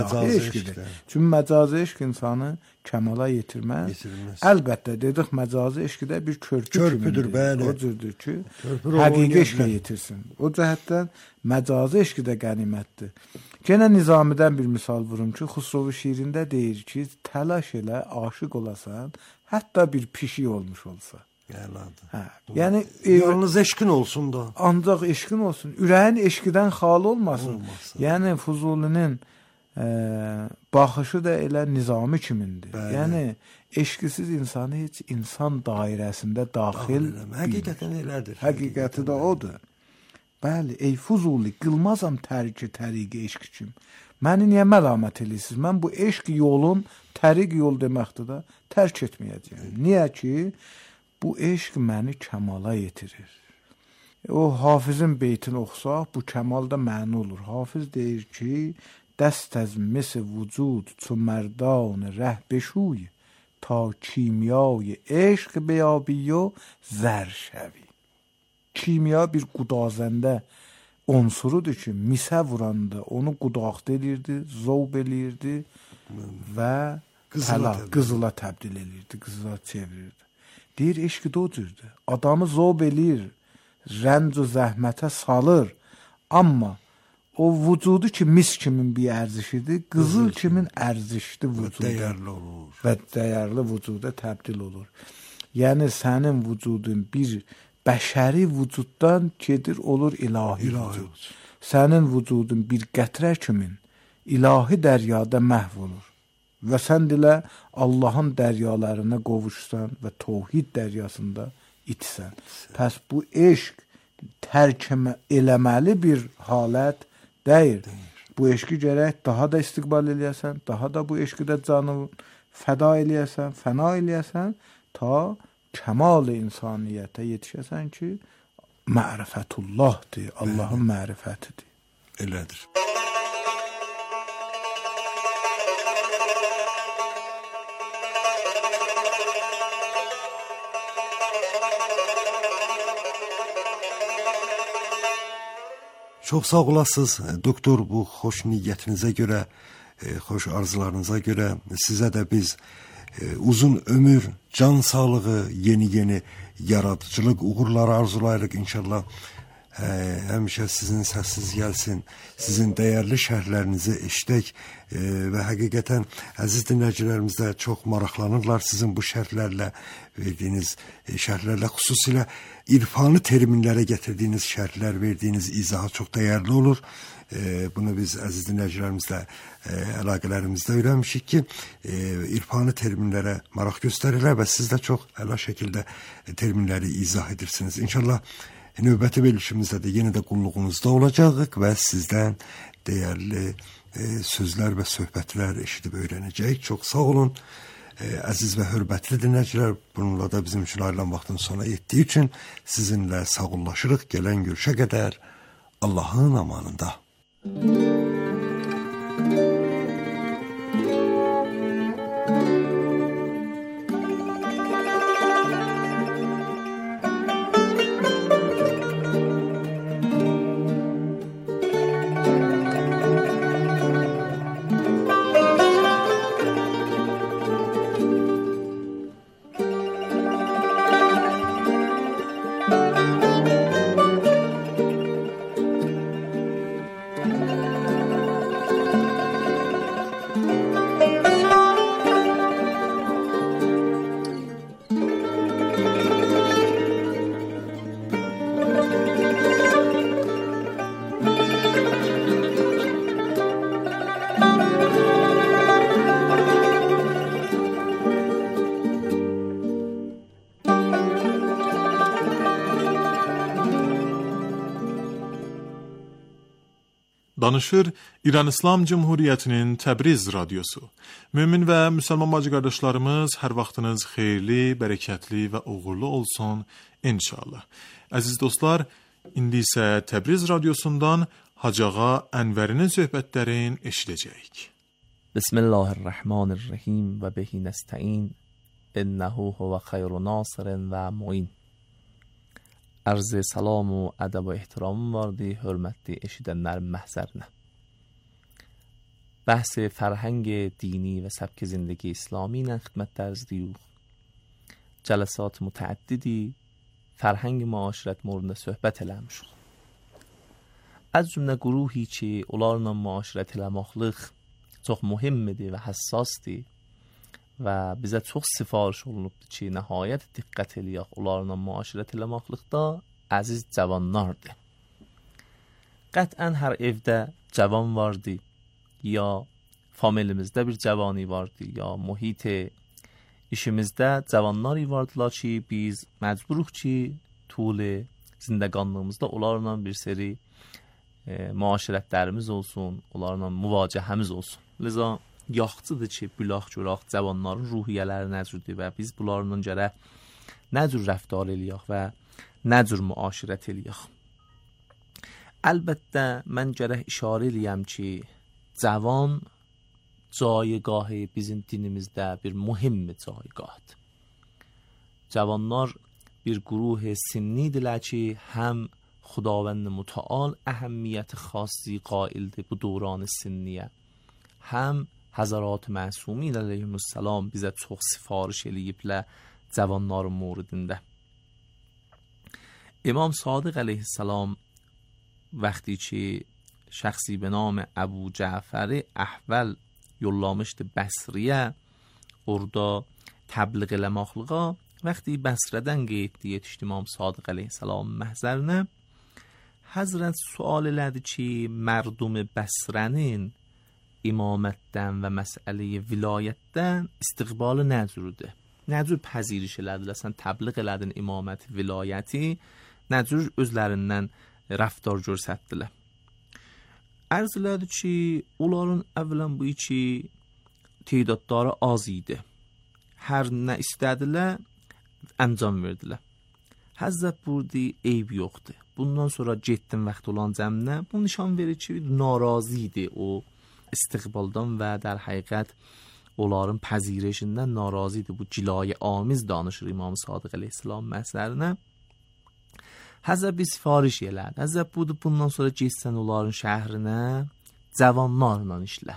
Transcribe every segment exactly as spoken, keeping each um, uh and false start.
eşqdir. Çünki məcazi eşq insanı kəmala yetirməz. Yetirməz. Əlbəttə dedik məcazi eşq də bir körpü körpüdür, bəli. O cürdür ki, həqiqi eşqə yetirsin. O cəhətdən məcazi eşq də qənimətdir. Yenə Nizamidən bir misal vurum ki, Xusrovu şiirində deyir ki, təlaş elə, aşiq olasan, hətta bir pişik olmuş olsa. Hə, yəni yalnız eşqin olsun da. Ancaq eşqin olsun. Ürəyin eşqidən xali olmasın. olmasın. Yəni Fuzulinin e, baxışı da elə Nizami kimindir. Bəli. Yəni eşqisiz insanı heç insan dairəsində daxil bilmir. Həqiqətən elədir. Həqiqəti də odur. Bəli, ey Fuzuli, qılmazam tərki təriqi eşq kim. Məni niyə məlamət edirsiniz? Mən bu eşq yolun təriq yol deməkdir də tərk etməyəcəyəm. Niyə ki, bu eşq məni kəmala yetirir. O Hafizin beytini oxusaq, bu kəmal da məni olur. Hafiz deyir ki, dəst əz mis vücud çu mərdan rəhbeşuy ta kimyay eşq beyabiyo zər şəvi. Kimya bir qudazəndə unsurudur ki, misə vuranda onu qudaqda elirdi, zovb elirdi və qızıla, qızıla təbdil elirdi, qızıla çevirirdi. Deyir, eşq də o cürdür. Adamı zovb eləyir, rənc və zəhmətə salır. Amma o vücudu ki, mis kimin bir ərzişidir, qızıl kimin ərzişdir vücuda. Dəyərli olur. Və dəyərli vücuda təbdil olur. Yəni, sənin vücudun bir bəşəri vücuddan gedir, olur ilahi, ilahi vücud. Sənin vücudun bir qətrə kimin ilahi dəryada məhv olur. Və sən dilə Allahın dəryalarına qovuşsan və təvhid dəryasında itsən. Pəs bu eşq tərk eləməli bir halət deyil. Bu eşqi gərək daha da istiqbal eləyəsən, daha da bu eşqi də canını fəda eləyəsən, fəna eləyəsən, ta kəmal-i insaniyyətə yetişəsən ki, mərifətullahdır, Allahın mərifətidir. Elədir. Çox sağ olasınız, doktor, bu xoş niyyətinizə görə, xoş arzularınıza görə sizə də biz e, uzun ömür, can sağlığı, yeni-yeni yaradıcılıq uğurları arzulayırıq inşallah. E, həmişə sizin səsiz gəlsin, sizin dəyərli şərhlərinizi eşidək e, və həqiqətən əziz dinləyicilərimiz də çox maraqlanırlar sizin bu şərhlərlə, verdiyiniz e, şərhlərlə, xüsusilə irfanı terminlərə gətirdiyiniz şərhlər, verdiyiniz izaha çox dəyərli olur. E, bunu biz əziz dinləyicilərimizlə e, əlaqələrimizdə öyrənmişik ki, e, irfanı terminlərə maraq göstərirlər və siz də çox əla şəkildə e, terminləri izah edirsiniz. İnşallah növbəti verilişimizdə də yenə də qulluğunuzda olacağıq və sizdən dəyərli e, sözlər və söhbətlər eşidib öyrənəcəyik. Çox sağ olun. E, əziz və hörmətli dinləyicilər, bununla da bizim üçün ayrılan vaxtın sona yetdiyi üçün sizinlə sağollaşırıq. Gələn görüşə qədər Allahın amanında. Danışır İran İslam Cumhuriyyətinin Təbriz radiosu. Mömin və müsəlman bacı qardaşlarımız, hər vaxtınız xeyirli, bərəkətli və uğurlu olsun inşallah. Əziz dostlar, indi isə Təbriz radiosundan Hacı Ağa Ənvərinin söhbətlərini eşidəcəyik. Bismillahirrahmanirrahim və bihi nəstəin, innəhu huvə xeyru nasirin və muin. Arz salam و ادب و احترام واردی hörmətli eşidənlərin məhzərinə. بحث فرهنگ دینی و سبک زندگی اسلامی نه خدمت درز دیو جلسات متعددی فرهنگ معاشرت مورد صحبت لم شد. از جمله گروهی چی اولارنا معاشرت لماخلق çok mühimdir ve hassasdır ve bize çok sifariş olunubdur ki nəhayət diqqət eləyək onlarla müaşirət eləməklikdə əziz cavanlardır. Qətən hər evdə cavan vardı, ya familimizdə bir cavani vardı, ya mühit işimizdə cavanlar vardılar ki biz məcburuq ki tul zindəqanlığımızda onlarla bir seri e, müaşirətlərimiz olsun, onlarla müvacəhəmiz olsun. Liza yaxçıdır ki, bülaq görək cavanların ruhiyyələri nəcürdür və biz bunlarla gərək nəcür rəftar eləyək və nəcür müaşirət eləyək. Əlbəttə, mən gərək işarə eləyəm ki, cavan caygahı bizim dinimizdə bir mühim caygahdır. Cavanlar bir gruh sinnidirlər ki, həm خداوند متعال اهمیت خاصی قائلdir bu دوران sinniyə. Həm Həzrat Məsumi əleyhissalam bizə çox sifariş eləyiblər cavanların موردində. امام صادق علیه السلام وقتی که شخصی به نام ابو جعفر احول yollamışdı Bəsriyə orada təbliğ eləməkliğa, وقتی Bəsrədən qeyddi yetişdi İmam Sadiq əleyhissalam məhzərinə, Həzrət sual elədi ki, mərdum Bəsrənin imamətdən və məsələyə vilayətdən istiqbalı nə cürdür? Nə cür pəziriş elədilər? Sən təbliğ elədin imamət vilayəti, nə cür özlərindən rəftar göstərdilər? Ərz elədi ki, onların əvvələn bu iki teyidadları az idi. Hər nə istədilər, əncam verdilər. Həzrət burdi, eyb yoxdur. Bundan sonra getdim vaxt olan cəmnə, bu nişan verir ki, narazı idi o istiqbaldan və در həqiqət onların pəzirişindən narazı idi. Bu cilayı amiz danışır İmam Sadiq əleyhissalam məsələrinə. Həzrət bir sifariş elədi. Həzrət budur, bundan sonra getsən onların şəhrinə, cavanlarla işlə.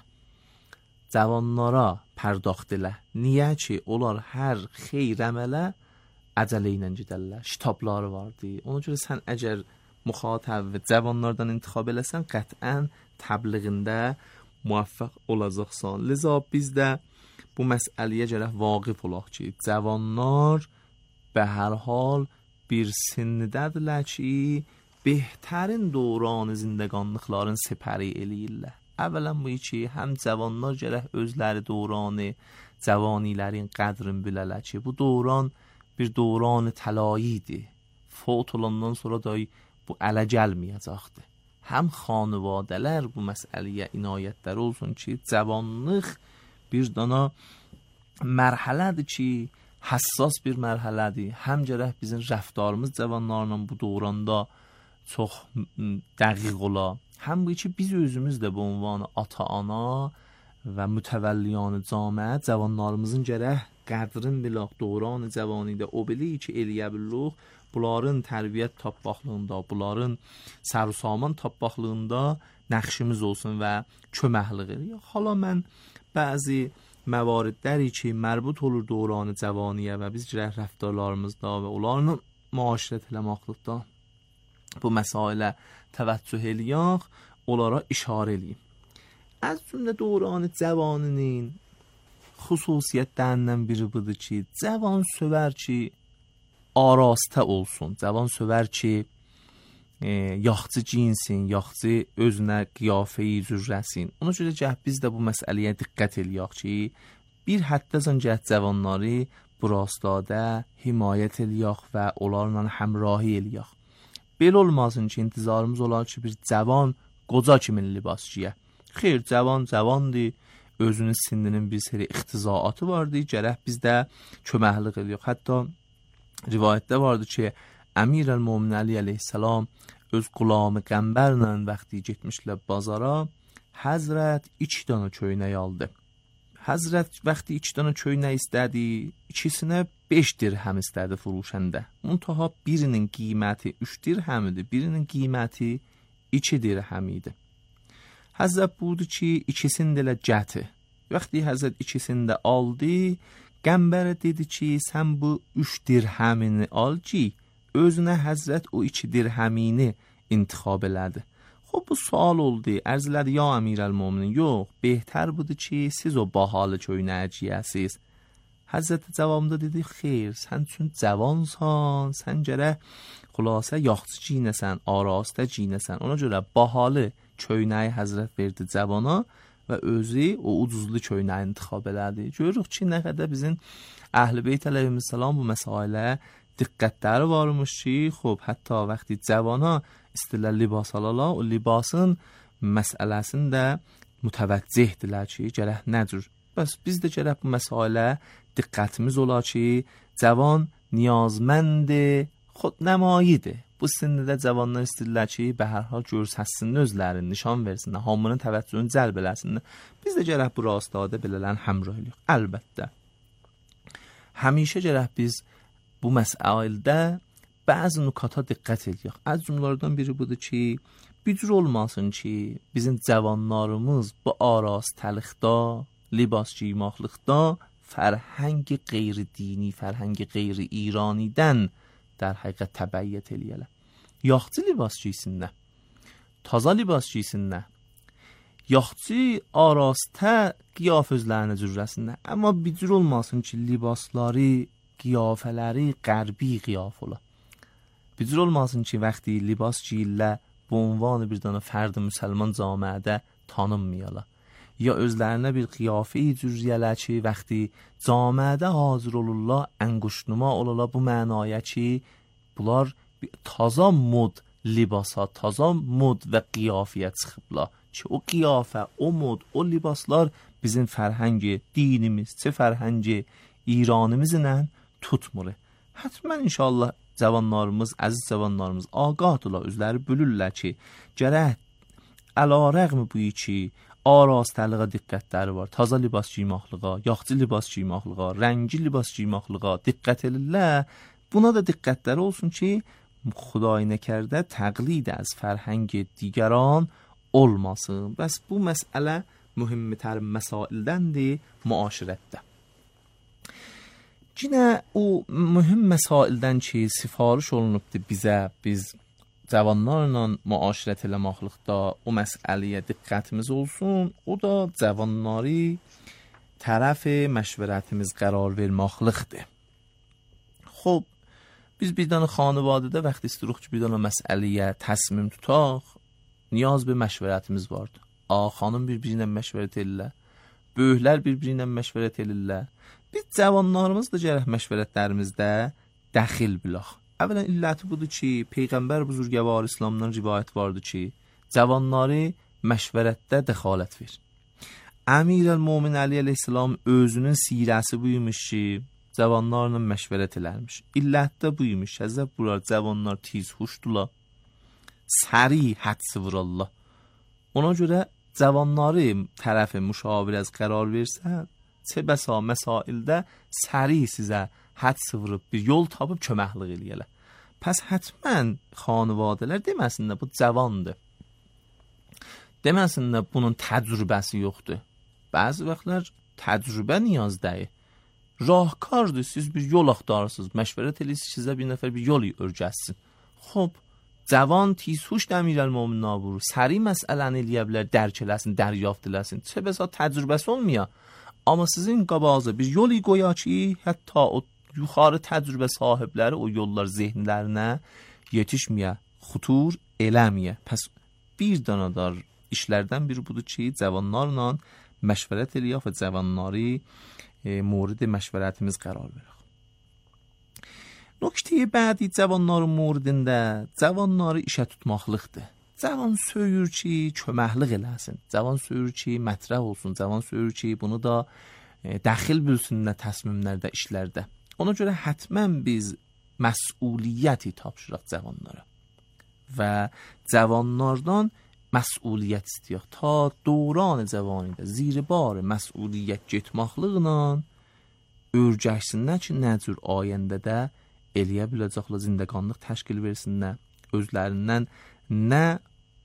Cavanlara pərdaxt elə. Niyə ki, onlar hər xeyr əmələ əcələ ilə gedərlər. Kitabları vardı. Ona görə sən əgər müxatəb və cavanlardan intixab eləsən, qətən təbliğində muvaffaq olacaqsan. Liza biz də bu məsələyə gərək vaqif olaq ki, cavanlar به هر حال bir sinnidirlər ki, بهترین دوران زندگانlıqların سپری eləyirlər. Əvvələn bu ki, həm cavanlar gərək özləri dövrani cavanilərin qədrini bilələr ki, bu dövran bir dövran təlayidir. Fot olandan sonra da bu ələ gəlməyəcəkdir. Həm xanvadələr bu məsələyə inayətləri olsun ki, cavanlıq bir dana mərhələdir ki, həssas bir mərhələdir. Həm gərək bizim rəftarımız cavanlarla bu dövranda çox dəqiq ola. Həm bu ki, biz özümüz də bu ünvanı ata-ana və mütəvəlliyan camiə cavanlarımızın gərək qədrin bilaq dövran cavanidə o bilə ki, eləyə bilirik. Bunların tərbiyyət tapbaqlığında, bunların sərsaman tapbaqlığında nəqşimiz olsun və köməklik eləyək. Hala mən bəzi məvaridləri ki, mərbut olur dövran cavaniyə və biz gərək rəftarlarımızda və onlarla müaşirət eləməklikdə bu məsailə təvəccüh eləyək, onlara işarə eləyim. Az cümlə dövran cavaninin xüsusiyyətlərindən biri budur ki, cavan sövər ki, arastə olsun. Cavan sövər ki, e, yaxçı cinsin, yaxçı özünə qiyafəyi zürrəsin. Ona görə gəh biz də bu məsələyə diqqət eləyək ki, bir həddəzən gəh cavanları bu rastladə himayət eləyək və onlarla həmrahi eləyək. Belə olmasın ki, intizarımız olar ki, bir cavan qoca kimi libas giyə. Xeyr, cavan cavandır, özünün sinninin bir seri ixtizaatı vardır, gərək biz də köməklik eləyək. Hətta rivayətdə vardı ki, Əmir əl-Mömin Əli əleyhissalam öz qulamı qəmbərlə vaxtı getmişlər bazara, Həzrət iki dana köynək aldı. Həzrət vaxtı iki dana köynək istədi, ikisinə beş dirhəm istədi furuşəndə. Muntaha birinin qiyməti üç dirhəmidir, birinin qiyməti iki dirhəm idi. Həzrət budur ki, ikisini də gətir. Vaxtı Həzrət ikisini də aldı, Qəmbərə dedi ki, sən bu üç dirhəmini al ki, özünə Həzrət o iki dirhəmini intikhab elədi. Xub bu sual oldu. Ərz elədi, ya Əmirəlmöminin, yox, behter budur ki, siz o bahalı köynəyə giyəsiz. Həzrət cavabında dedi, xeyr, sən çün cavansan, sən gərək xülasə yaxçı giyinəsən, arastə giyinəsən. Ona görə bahalı köynəyi Həzrət verdi cavana və özü o ucuzlu köynəyi intikhab elədi. Görürük ki, nə qədər bizim Əhl-i Beyt əleyhissalam bu məsailə diqqətləri varmış ki, xub, hətta vəqti cavana istilər libas alala, o libasın məsələsini də mütəvəccihdirlər ki, gərək nədir? Bəs biz də gərək bu məsailə diqqətimiz ola ki, cavan niyazməndi, xudnəmayidir. Bu sində cavanlar istəyirlər ki, bə hər hal görsəsin özlərini, nişan versinlər, hamının təvəccühünü cəlb eləsinlər. Biz də gərək bu rastadə belələn həmrəylik. Əlbəttə, həmişə gərək biz bu məsələdə bəzi nükata diqqət edək. Az cümlələrdən biri budur ki, bir cür olmasın ki, bizim cavanlarımız bu arastəlikdə, libas giymaqlıqda fərhəngi qeyri-dini, fərhəngi qeyri-İranidən در حقیقت تبعیت eləyələr. Yaxçı libas giysinlər, taza libas giysinlər, yaxçı arastə qiyaf özlərinə cürrəsinlər. Amma bir cür olmasın ki, libasları, qiyafələri qərbi qiyaf ola. Bir cür olmasın ki, vəqti libas giyirlər, bu ünvanı bir dana fərd müsəlman camiədə tanınmayalar. Ya özlərinə bir qiyafə cürriyələr ki, vəqti camiədə hazır olurlar, ənquşnuma olurlar bu mənaya ki, bunlar taza mod libasa, taza mod və qiyafəyə çıxıblar. Ki, o qiyafə, o mod, o libaslar bizim fərhəngi, dinimiz, çə fərhəngi, İranimizlə tutmur. Hətmən inşallah cavanlarımız, əziz cavanlarımız ağahdırlar, özləri bölürlər ki, gərək əlarəğmi bu ki, arastəliğə diqqətləri var. Taza libas giymaqlığa, yaxçı libas giymaqlığa, rəngi libas giymaqlığa diqqət edirlər. Buna da diqqətləri olsun ki, Xuday nəkərdə təqlid az fərhəngi digəran olmasın. Bəs bu məsələ mühimmitər məsaildəndir müaşirətdə. Yine o mühim məsaildən ki, sifariş olunubdur bizə, biz cavanlarla müaşirət eləməklikdə o məsələyə diqqətimiz olsun. O da cavanları tərəf məşvərətimiz qərar verməklikdir. Xob, biz bir dənə xanvadədə vaxt istiruq ki, bir dənə məsələyə təsmim tutaq, niyaz bir məşvərətimiz vardır. A, xanım bir-biri ilə məşvərət edirlər, böyüklər bir-biri ilə məşvərət edirlər. Biz cavanlarımız da gərək məşvərətlərimizdə dəxil bilək. Əvvələn illəti budur ki, Peyğəmbər buzurgəvar İslamdan rivayət vardı ki, cavanları məşvərətdə dəxalət ver. Əmirəl-Mömin Əli əleyhissalam özünün sirəsi buymuş ki, cavanlarla məşvərət elərmiş. İllətdə buymuş, həzəb bular cavanlar tiz huşdular, səri hədsi vurallah. Ona görə cavanları tərəfi müşavirə az qərar versə, çə bəsa məsaildə səri sizə hədsi vurub bir yol tapıb köməklik eləyələr. Pəs hətmən xanvadələr deməsinlər bu cavandır. Deməsinlər bunun təcrübəsi yoxdur. Bəzi vaxtlar təcrübə niyaz deyil. Rahkardır, siz bir yol axtarırsınız, məşvərət eləyirsiniz, sizə bir nəfər bir yol örgəsin. Xob, cavan tizhuş Əmirəl-Mömin naburu, səri məsələni eləyə bilər, dərk eləsin, dəryaft eləsin. Çə bəsa təcrübəsi olmaya. Amma sizin qabağınıza bir yol qoya ki, hətta o yuxarı təcrübə sahibləri o yollar zehnlərinə yetişməyə, xutur eləməyə. Pəs bir danadar işlərdən biri budur ki, cavanlarla məşvərət eləyək və cavanları e, mورد məşvərətimiz qərar verək. Nöqtəyə bədi cavanların موردində cavanları işə tutmaqlıqdır. Cavan söyür ki, köməklik eləsin. Cavan söyür ki, mətrəh olsun. Cavan söyür ki, bunu da e, dəxil bilsinlər təsmimlərdə, işlərdə. Ona görə hətmən biz məsuliyyəti tapşıraq cavanlara və cavanlardan məsuliyyət istəyək. Ta dövran cavanidə zirbar məsuliyyət getməklıqla örgəşsinlər ki, nə cür ayəndə də eləyə biləcəklər, zindəqanlıq təşkil versinlər, özlərindən nə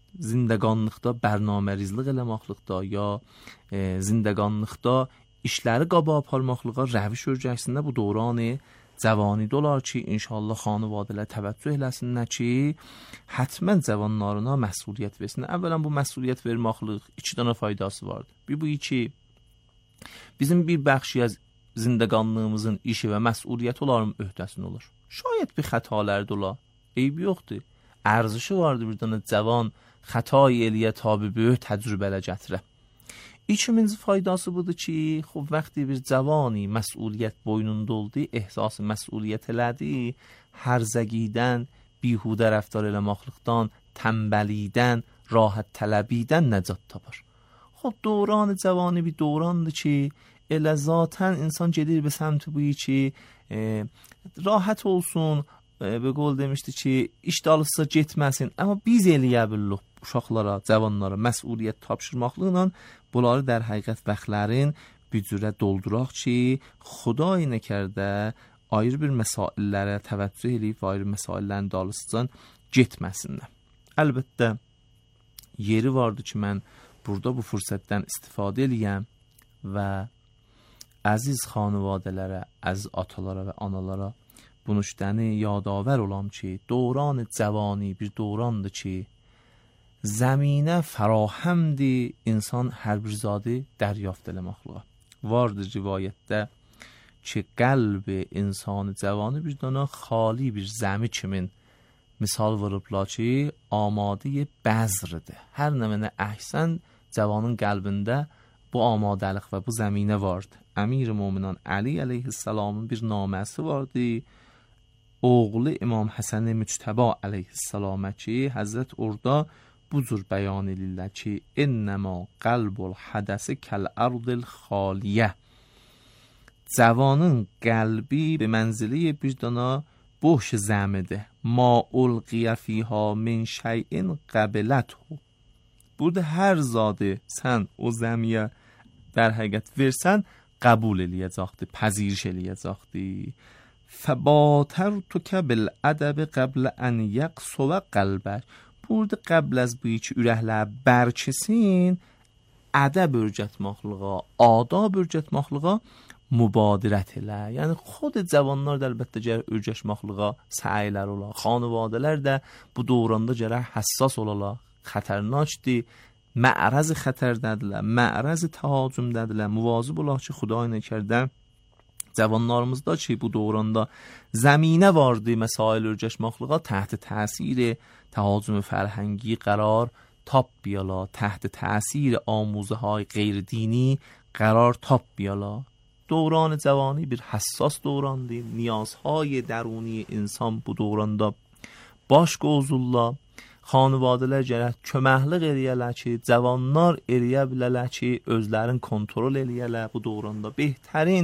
zindəqanlıqda bərnamərizlik eləməklikdə ya e, zindəqanlıqda işləri qaba aparmaqlığa rəviş örgəksində bu dövranı cavani dolar ki, inşallah xanvadələr təvəccüh eləsinlər ki, hətmən cavanlarına məsuliyyət versin. Əvvələn bu məsuliyyət verməklik iki dənə faydası vardır. Bir bu iki, bizim bir bəxşi az zindəqanlığımızın işi və məsuliyyəti onların öhdəsində olur. Şayət bir xətalar da ola, eybi yoxdur. Ərzişi vardır bir dənə cavan xətay eləyə tabi böyük təcrübələ gətirə. İkinci faydası budur ki, xub vəqti bir cavani məsuliyyət boynunda oldu, ehsası məsuliyyət elədi, hərzəgidən, bihudə rəftar eləməklikdən, tənbəlidən, rahat tələbidən nəcat tapar. Xub dövran cavani bir dövrandır ki, elə zatən insan gedir به سمت بویی ki, e, rahat olsun, e, به قول demişdi ki, işdalısıza getməsin. Amma biz eləyə bilirik uşaqlara, cavanlara məsuliyyət tapşırmaqlıqla bunları در həqiqət vaxtların bir cürə dolduraq ki, Xuday nəkərdə ayrı bir məsaillərə təvəccüh edib, ayrı məsaillərin dalısıcan getməsinlər. Əlbəttə, yeri vardı ki, mən burada bu fürsətdən istifadə eləyəm və əziz xanvadələrə, əziz atalara və analara bu nüşdəni yadavər olam ki, dövran cavani bir dövrandır ki, zəminə fərahamdir insan hər bir zadı dəryafت eləməklığa. Vardır rivayətdə ki, qəlb insan cavanı bir dana xali bir zəmi kimin misal vurublar ki, amadə bəzrdir. Hər nə mənə əhsən cavanın qəlbində bu amadəlik və bu zəminə vardı. Əmir-i Möminən Əli əleyhissalamın bir naməsi vardı. Oğlu İmam Həsən-i Müctəba əleyhissalamə ki, Həzrət orada bu cür bəyan edirlər ki, innəmə qəlbul hədəsi kəl-ərdil xaliyə. Cavanın qəlbi be mənzili bir dana boş zəmidir. Ma ulqiyə fiyha min şeyin qəbiləthu. Burada hər zadı sən o zəmiyə در həqiqət versən, qəbul eləyəcəkdir, pəziriş eləyəcəkdir. Fəbatərtukə bil-ədəb qəblə ən yəqsuvə qəlbək. Burada qəbl az bu iki ürəklər bərkisin, ədəb örgətməklığa, adab örgətməklığa mübadirət elə. Yəni, xod cavanlar da əlbəttə gərək örgəşməklığa səylər ola. Xanvadələr də bu dövranda gərək həssas olalar, xətərnaçdır. معرض xətərdədirlər, معرض təhaccümdədirlər. Muvazib olaq ki, Xuday nəkərdə cavanlarımızda ki, bu dövranda zəminə vardı məsail örgəşməklığa, təhت təsir təhaccüm fərhəngi qərar tapbiyalar, təhت təsir آموزه‌های غیر دینی قرار tapbiyalar. دوران جوانی bir həssas dövrandır. Niyazهای درونی insan bu dövranda baş qozurlar. Xanvadələr gərək köməklik eləyələr ki, cavanlar eləyə bilərlər ki, özlərin kontrol eləyələr bu dövranda. Behtərin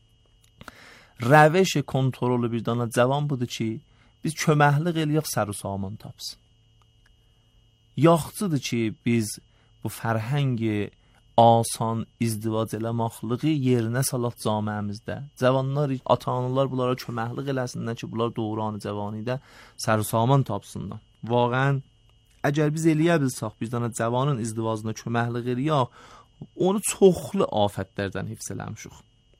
rəveş kontrolü bir dana cavan budur ki, biz köməklik eləyək sər و saman tapsın. Yaxçıdır ki, biz bu fərhəngi asan izdivac eləməklığı yerinə salat camiəmizdə. Cavanlar, ata-analar bunlara köməklik eləsinlər ki, bunlar dövran cavanidə sər و saman tapsınlar. Vaqən əgər biz eləyə bilsək, bir dana cavanın izdivacına köməklik eləyək, onu çoxlu afətlərdən hifz eləmişik.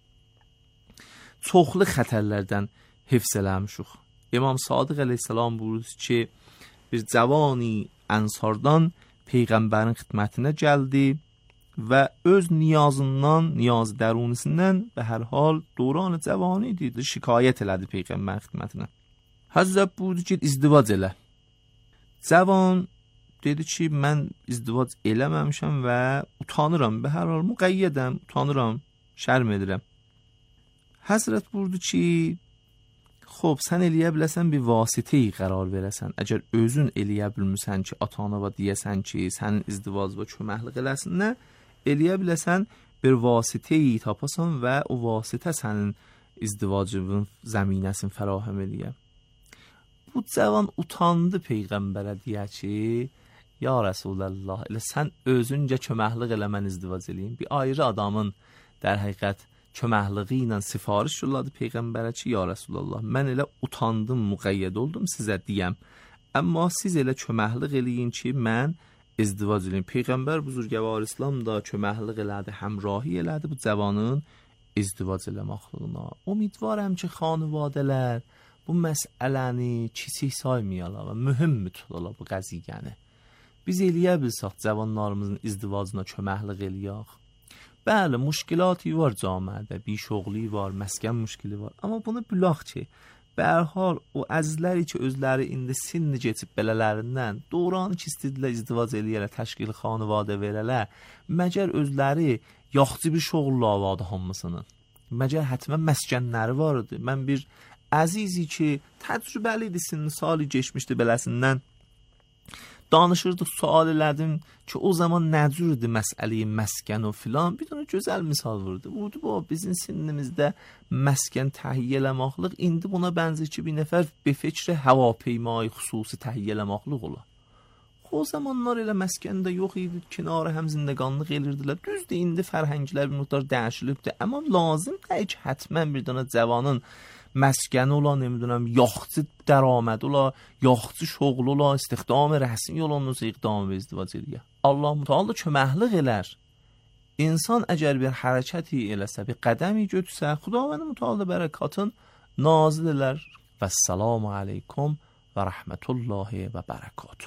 Çoxlu xətərlərdən hifz eləmişik. İmam Sadiq əleyhissalam buyurdu ki, bir cavani ənsardan Peyğəmbərin xidmətinə gəldi və öz niyazından, niyaz dərunisindən və hər hal dövran cavani idi, şikayət elədi Peyğəmbərin xidmətinə. Həzrət buyurdu ki, izdivac elə. Cavan dedi ki, mən izdivac eləməmişəm və utanıram, və hər hal müqəyyədəm, utanıram, şərm edirəm. Həzrət buyurdu ki, xob, sən eləyə biləsən bir vasitəyi qərar verəsən. Əgər özün eləyə bilmirsən ki, atana və deyəsən ki, sənin izdivac və köməklik eləsinlər, eləyə biləsən bir vasitəyi tapasan və o vasitə sənin izdivacının zəminəsini fərahəm eləyə. Bu cavan utandı Peyğəmbərə deyə ki, ya Rəsuləllah, elə sən özüncə köməklik elə mən izdivac eləyim. Bir ayrı adamın در həqiqət köməkliyi ilə sifariş yolladı Peyğəmbərə ki, ya Rəsuləllah, mən elə utandım, müqəyyəd oldum sizə deyəm. Amma siz elə köməklik eləyin ki, mən ازدواج edin. Peyğəmbər buzurgəvar İslam da köməklik elədi, həmrahi elədi bu cavanın ازدواج eləməkliyinə. Umidvaram ki, xanvadələr bu məsələni kiçik saymayalar və mühüm tuturlar bu qəziyyəni. Biz eləyə bilsək cavanlarımızın izdivacına köməklik eləyək. Bəli, müşkilatı var cəmiyyətdə, bişoğli var, məskən müşkili var. Amma bunu bilək ki, به هر حال o əzizləri ki özləri indi sinni keçib belələrindən doğranı ki istədilər izdivac eləyələr, təşkil xanvadə verələr, məgər özləri yaxçı bir şoğul avadı hamısının. Məgər həttəmən məskənləri var idi. Mən bir əzizi ki təcrübəli idi, sinni sali geçmişdi beləsindən danışırdıq, sual elədim ki o zaman nə cür idi məsələyi məskən o filan, bir dənə gözəl misal vurdu. Vurdu bu bizim sinnimizdə məskən təhiyyə eləməklıq indi buna bənzər ki bir nəfər be fikr həvapeymai xüsusi təhiyyə eləməklıq ola. O zamanlar elə məskəndə yox idi, kənarı həm zindəqanlıq elirdilər. Düzdür, indi fərhənglər bir miqdar dəyişilibdir, amma lazım deyil ki həttəmən bir dənə cavanın məskəni ola, nemidirəm, yaxçı dəraməd ola, yaxçı şoğlu ola, istihdam rəsmi ola, ondan iqdam və izdivac eləyə. Allah Teala köməklik elər. İnsan əgər bir hərəkəti eləsə, bir qədəmi götürsə, Xudavənd Teala bərəkatın nazil elər. Və salamu aleykum və rəhmətullahi və bərəkatuh.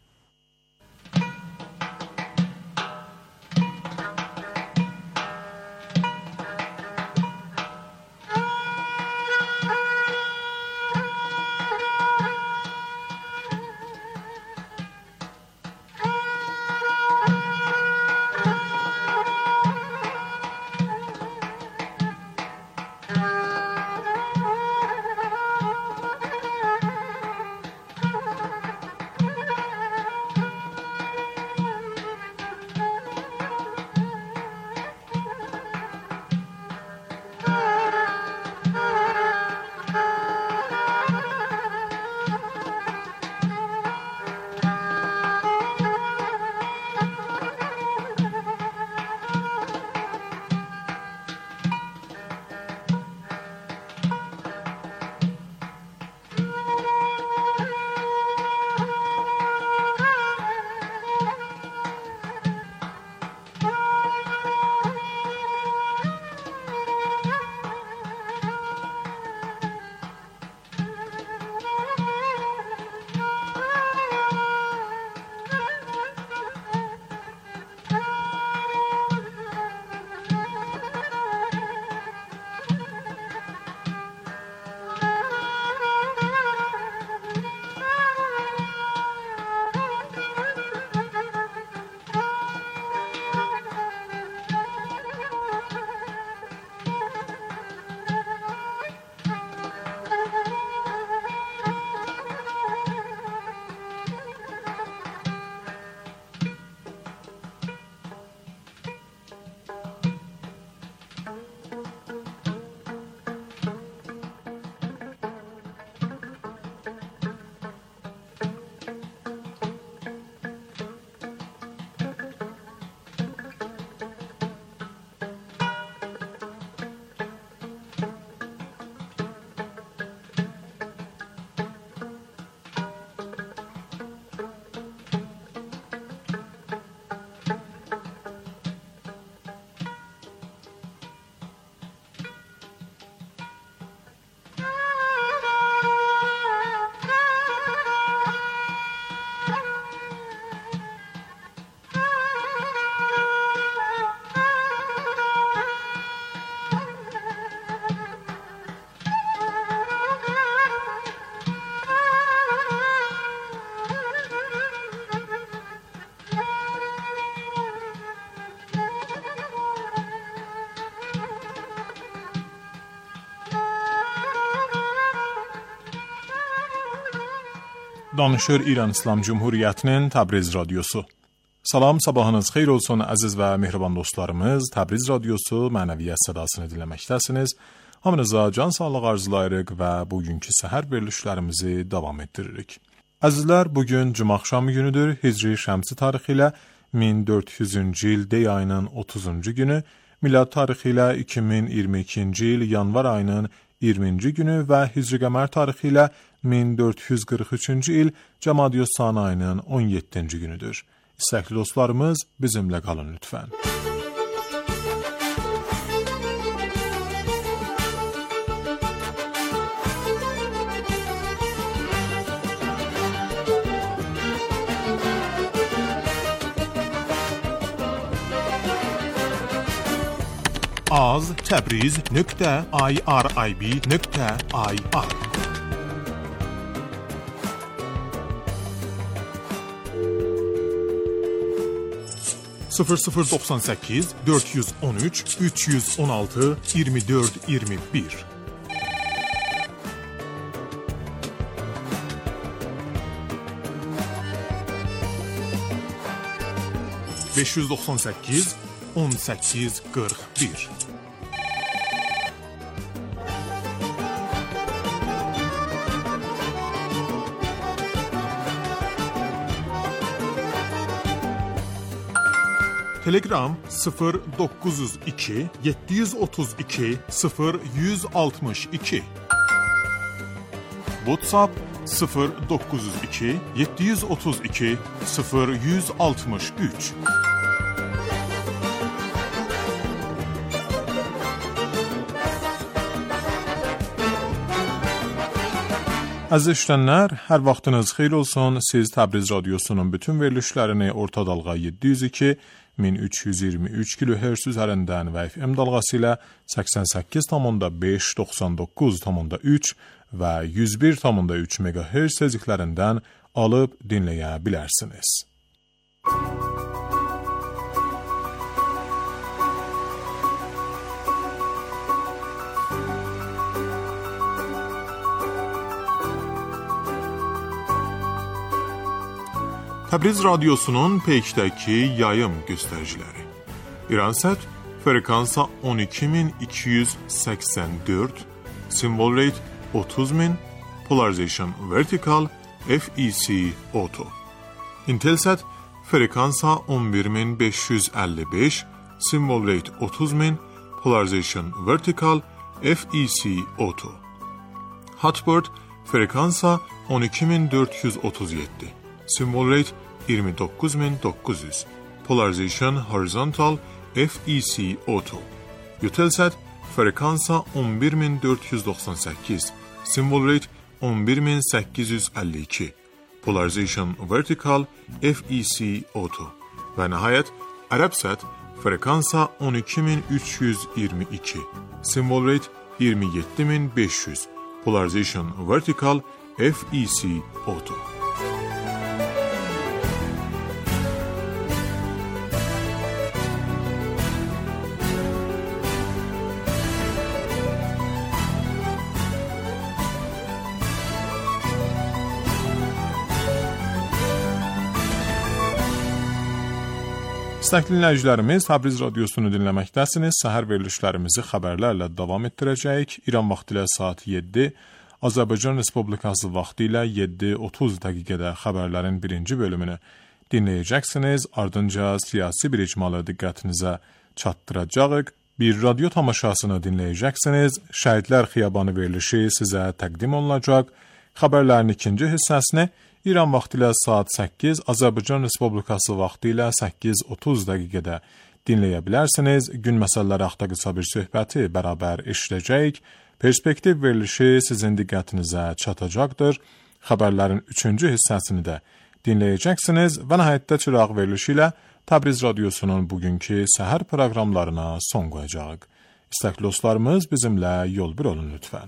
Danışır İran İslam Cumhuriyyətinin Təbriz radiosu. Salam, sabahınız xeyir olsun əziz və mehriban dostlarımız. Təbriz radiosu mənəviyyət sədasını dinləməkdəsiniz. Hamınıza can sağlığı arzulayırıq və bugünkü səhər verilişlərimizi davam etdiririk. Əzizlər, bugün cümə axşamı günüdür. Hicri şəmsi tarixi ilə min dörd yüzüncü il dey ayının otuzuncu günü, milad tarixi ilə iki min iyirmi ikinci il yanvar ayının iyirminci günü və hicri qəmər tarixi ilə min dörd yüz qırx üçüncü il Cəmadiyyə Sani ayının on yeddinci günüdür. İstəkli dostlarımız, bizimlə qalın lütfən. az təbriz nöqtə irib nöqtə ir sıfır sıfır doxsan səkkiz dörd yüz on üç üç yüz on altı iyirmi dörd iyirmi bir beş yüz doxsan səkkiz on səkkiz qırx bir Telegram sıfır dokuz yüz iki yeddi yüz otuz iki sıfır yüz altmış iki WhatsApp sıfır dokuz yüz iki yeddi yüz otuz iki sıfır yüz altmış üç Əziz işlənlər, hər vaxtınız xeyir olsun. Siz Təbriz Radyosunun bütün verilişlərini orta dalğa yeddi yüz iki min üç yüz iyirmi üç kilohertz üzərindən və F M dalğası ilə səksən səkkiz tam beş doxsan doqquz tam üç və yüz bir tam üç megahertz tezliklərindən alıb dinləyə bilərsiniz. Təbriz Radyosunun peykdəki yayım göstəriciləri. İransat frekansa on iki min iki yüz səksən dörd, symbol rate otuz min, polarization vertical, F E C auto. Intelsat frekansa on bir min beş yüz əlli beş, symbol rate otuz min, polarization vertical, F E C auto. Hotbird frekansa on iki min dörd yüz otuz yeddi, symbol rate iyirmi doqquz min doqquz yüz, polarization horizontal, F E C auto. Eutelsat frekansa on bir min dörd yüz doxsan səkkiz, symbol rate on bir min səkkiz yüz əlli iki, polarization vertical, F E C auto. Və nəhayət Arabsat frekansa on iki min üç yüz iyirmi iki, symbol rate iyirmi yeddi min beş yüz, polarization vertical, F E C auto. İstəkli dinləyicilərimiz, Təbriz Radiosunu dinləməkdəsiniz. Səhər verilişlərimizi xəbərlərlə davam etdirəcəyik. İran vaxtı ilə saat yeddi, Azərbaycan Respublikası vaxtı ilə yeddi otuz dəqiqədə xəbərlərin birinci bölümünü dinləyəcəksiniz. Ardınca siyasi bir icmalı diqqətinizə çatdıracağıq. Bir radio tamaşasını dinləyəcəksiniz. Şəhidlər Xiyabanı verilişi sizə təqdim olunacaq. Xəbərlərin ikinci hissəsini İran vaxtı ilə saat səkkiz, Azərbaycan Respublikası vaxtı ilə səkkiz otuz dəqiqədə dinləyə bilərsiniz. Gün məsələləri haqqında qısa bir söhbəti bərabər eşidəcəyik. Perspektiv verilişi sizin diqqətinizə çatacaqdır. Xəbərlərin üçüncü hissəsini də dinləyəcəksiniz və nəhayətdə çıraq verilişi ilə Təbriz Radyosunun bugünkü səhər proqramlarına son qoyacaq. İstəkli dostlarımız, bizimlə yol bir olun lütfən.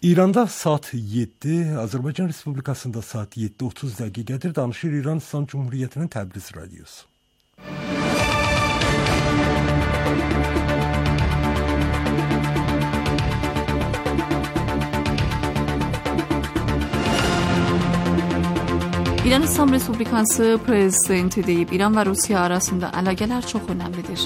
İranda saat yeddi, Azərbaycan Respublikasında saat yeddi otuz dəqiqədir. Danışır İran İslam Cumhuriyyətinin Təbriz radiosu. İran İslam Respublikası prezidenti deyib, İran və Rusiya arasında əlaqələr çox önəmlidir.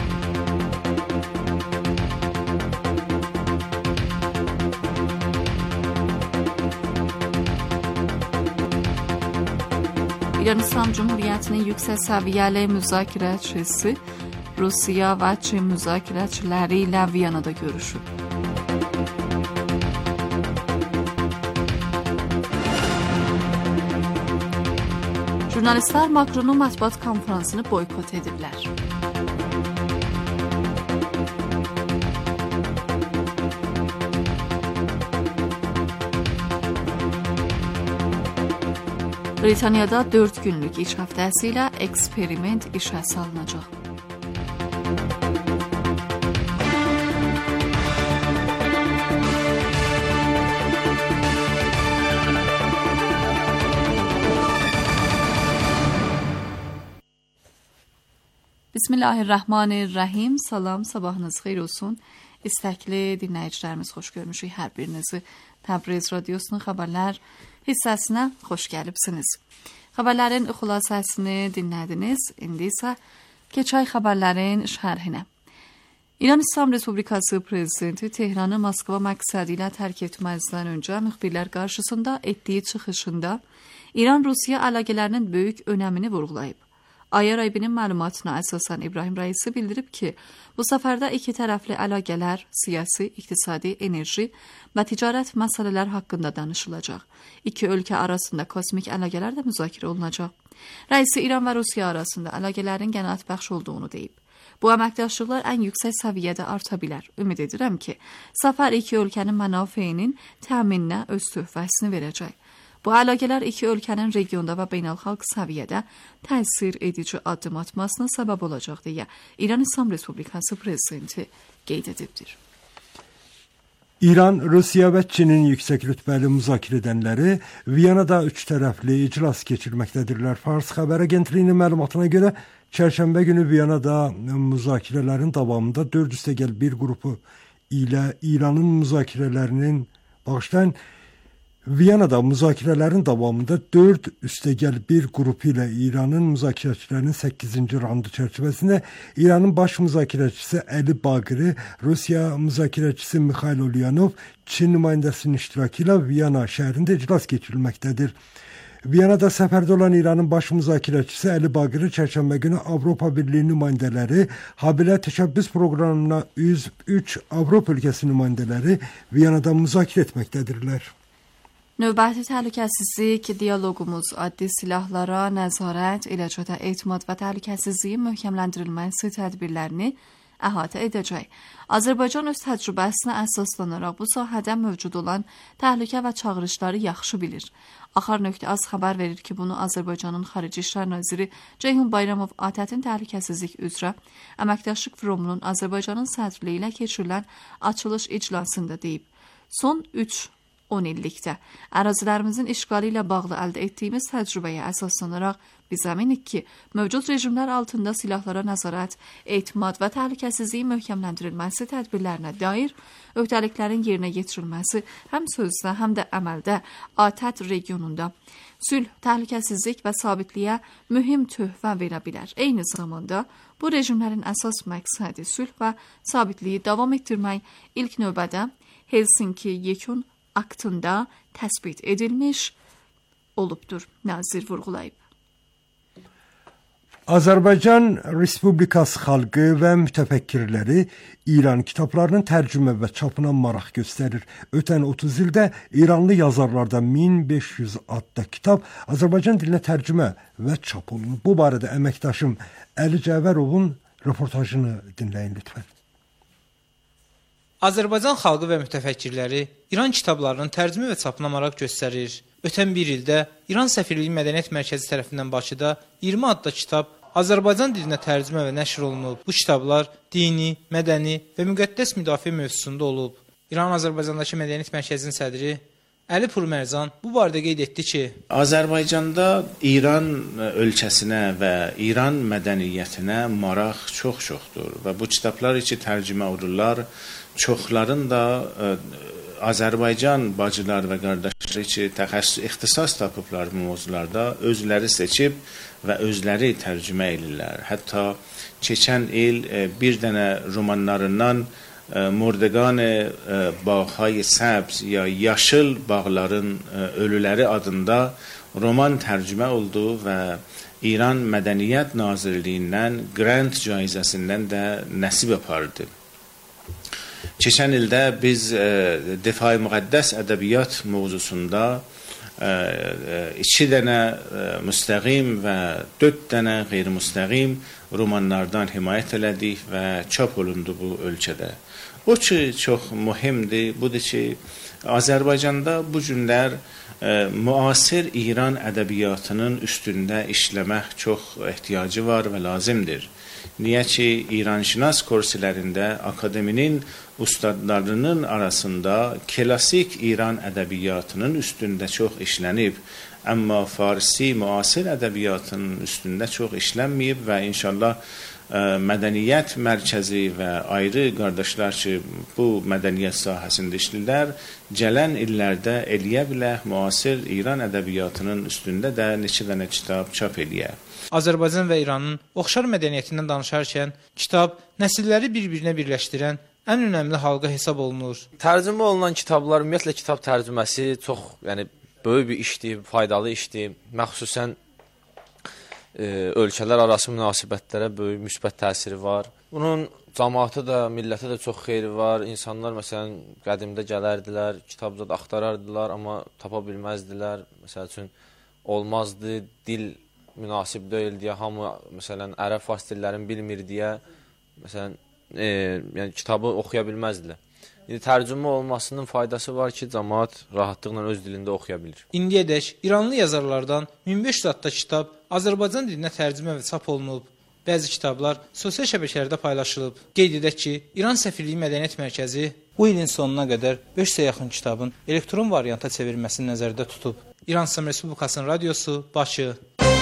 İran İslam Cumhuriyyətinin yüksək səviyyəli müzakirəçisi Rusiya və Çin müzakirəçiləri ilə Viyanada görüşüb. Jurnalistlər Makronun mətbuat konferansını boykot ediblər. Britaniyada dörd günlük iş həftəsi ilə eksperiment işə salınacaq. Bismillahirrahmanirrahim. Salam, sabahınız xeyir olsun. İstəkli dinləyicilərimiz, xoş görmüşük hər birinizi. Təbriz radiosunun xəbərlər hissəsinə xoş gəlibsiniz. Xəbərlərin xülasəsini dinlədiniz. İndi isə keçək xəbərlərin şərhinə. İran İslam Respublikası prezidenti Tehranı Moskva məqsədi ilə tərk etməzdən öncə müxbirlər qarşısında etdiyi çıxışında İran-Rusiya əlaqələrinin böyük önəmini vurğulayıb. Aya Raybinin məlumatına əsasən İbrahim Raisi bildirib ki, bu səfərdə iki tərəfli əlaqələr, siyasi, iqtisadi, enerji və ticarət məsələlər haqqında danışılacaq. İki ölkə arasında kosmik əlaqələr də müzakirə olunacaq. Raisi İran və Rusiya arasında əlaqələrin qənaətbəxş olduğunu deyib. Bu əməkdaşlıqlar ən yüksək səviyyədə arta bilər. Ümid edirəm ki, səfər iki ölkənin mənafeyinin təmininə öz töhfəsini verəcək. Bu əlaqələr iki ölkənin regionda və beynəlxalq səviyyədə təsir edici addım atmasına səbəb olacaq deyə İran İslam Respublikası prezidenti qeyd edibdir. İran, Rusiya və Çinin yüksək rütbəli müzakirə edənləri Viyanada üç tərəfli iclas keçirməkdədirlər. Fars xəbər agentliyinin məlumatına görə çərşənbə günü Viyanada müzakirələrin davamında dörd üstəgəl bir qrupu ilə İranın müzakirələrinin bağışlayan Viyanada müzakirələrin davamında dörd üstəgəl bir qrupu ilə İranın müzakirəçilərinin səkkizinci raundu çərçivəsində İranın baş müzakirəçisi Əli Baqiri, Rusiya müzakirəçisi Mikhail Ulyanov, Çin nümayəndəsinin iştirakı ilə Viyana şəhərində iclas keçirilməkdədir. Viyanada səfərdə olan İranın baş müzakirəçisi Əli Baqiri çərşənbə günü Avropa Birliyi nümayəndələri, habelə təşəbbüs proqramına üzv üç Avropa ölkəsi nümayəndələri Viyanada müzakirə etməkdədirlər. Növbəti təhlükəsizlik dialoqumuz addi silahlara nəzarət, eləcə də etimad və təhlükəsizliyin möhkəmləndirilməsi tədbirlərini əhatə edəcək. Azərbaycan öz təcrübəsinə əsaslanaraq bu sahədə mövcud olan təhlükə və çağırışları yaxşı bilir. Axar.az xəbər verir ki, bunu Azərbaycanın Xarici İşlər Naziri Ceyhun Bayramov A T Ə-tin təhlükəsizlik üzrə əməkdaşlıq forumunun Azərbaycanın sədrliyi ilə keçirilən açılış iclasında deyib. Son üç on illikdə ərazilərimizin işğalı ilə bağlı əldə etdiyimiz təcrübəyə əsaslanaraq biz əminik ki, mövcud rejimlər altında silahlara nəzarət, etimad və təhlükəsizliyin möhkəmləndirilməsi tədbirlərinə dair öhdəliklərin yerinə yetirilməsi həm sözdə, həm də əməldə A T Ə regionunda sülh, təhlükəsizlik və sabitliyə mühüm töhfə verə bilər. Eyni zamanda bu rejimlərin əsas məqsədi sülh və sabitliyi davam etdirmək ilk növbədə Helsinki yekun aktında təsbit edilmiş olubdur, nazir vurğulayıb. Azərbaycan Respublikası xalqı və mütəfəkkirləri İran kitablarının tərcümə və çapına maraq göstərir. Ötən otuz ildə İranlı yazarlarda min beş yüz adda kitab Azərbaycan dilinə tərcümə və çap olunub. Bu barədə əməkdaşım Əli Cəvərovun reportajını dinləyin lütfən. Azərbaycan xalqı və mütəfəkkirləri İran kitablarının tərcümə və çapına maraq göstərir. Ötən bir ildə İran Səfirliyi Mədəniyyət Mərkəzi tərəfindən Bakıda iyirmi adda kitab Azərbaycan dilinə tərcümə və nəşr olunub. Bu kitablar dini, mədəni və müqəddəs müdafiə mövzusunda olub. İran Azərbaycandakı Mədəniyyət Mərkəzinin sədri Əli Purmərzan bu barədə qeyd etdi ki, Azərbaycanda İran ölkəsinə və İran mədəniyyətinə maraq çox-çoxdur və bu kitablar içi tərcümə olurlar. Çoxların da ə, Azərbaycan bacılar və qardaşlar içi təxəssüs ixtisas tapıblar bu mövzularda, özləri seçib və özləri tərcümə edirlər. Hətta keçən il ə, bir dənə romanlarından Mordegan Bağhay Səbz ya Yaşıl Bağların Ölüləri adında roman tərcümə oldu və İran Mədəniyyət Nazirliyindən Grant caizəsindən də nəsib apardı. Keçən ildə biz Difai Müqəddəs ədəbiyyat mövzusunda iki dənə müstəqim və dörd dənə qeyri-müstəqim romanlardan himayət elədik və çap olundu bu ölkədə. O ki, çox mühimdir, budur ki, Azərbaycanda bu günlər e, müasir İran ədəbiyyatının üstündə işləmək çox ehtiyacı var və lazımdır. Niyə ki, İranşinas kursilərində akademinin ustadlarının arasında klasik İran ədəbiyyatının üstündə çox işlənib, amma Farsi müasir ədəbiyyatının üstündə çox işlənməyib və inşallah Mədəniyyət Mərkəzi və ayrı qardaşlar ki, bu mədəniyyət sahəsində işləyirlər, gələn illərdə eləyə bilər müasir İran ədəbiyyatının üstündə də neçə dənə kitab çap eləyə. Azərbaycan və İranın oxşar mədəniyyətindən danışarkən, kitab nəsilləri bir-birinə birləşdirən ən önəmli halqa hesab olunur. Tərcümə olunan kitablar, ümumiyyətlə kitab tərcüməsi çox, yəni böyük bir işdir, faydalı işdir. Məxsusən e, ölkələr arası münasibətlərə böyük müsbət təsiri var. Bunun cəmaata da, millətə də çox xeyri var. İnsanlar məsələn qədimdə gələrdilər, kitabzad axtarardılar, amma tapa bilməzdilər. Məsəl üçün olmazdı, dil münasib deyil deyə, hamı məsələn ərəb fars dillərini bilmir deyə məsələn e, yəni kitabı oxuya bilməzdilər. İndi tərcümə olmasının faydası var ki, cəmaat rahatlıqla öz dilində oxuya bilir. İndiyədək İranlı yazarlardan min beş yüz adda kitab Azərbaycan dilinə tərcümə və çap olunub. Bəzi kitablar sosial şəbəkələrdə paylaşılıb. Qeyd edək ki, İran Səfirliyi Mədəniyyət Mərkəzi bu ilin sonuna qədər beş yüzə yaxın kitabın elektron varianta çevrilməsini nəzərdə tutub. İran İslam Respublikasının radiosu, Bakı.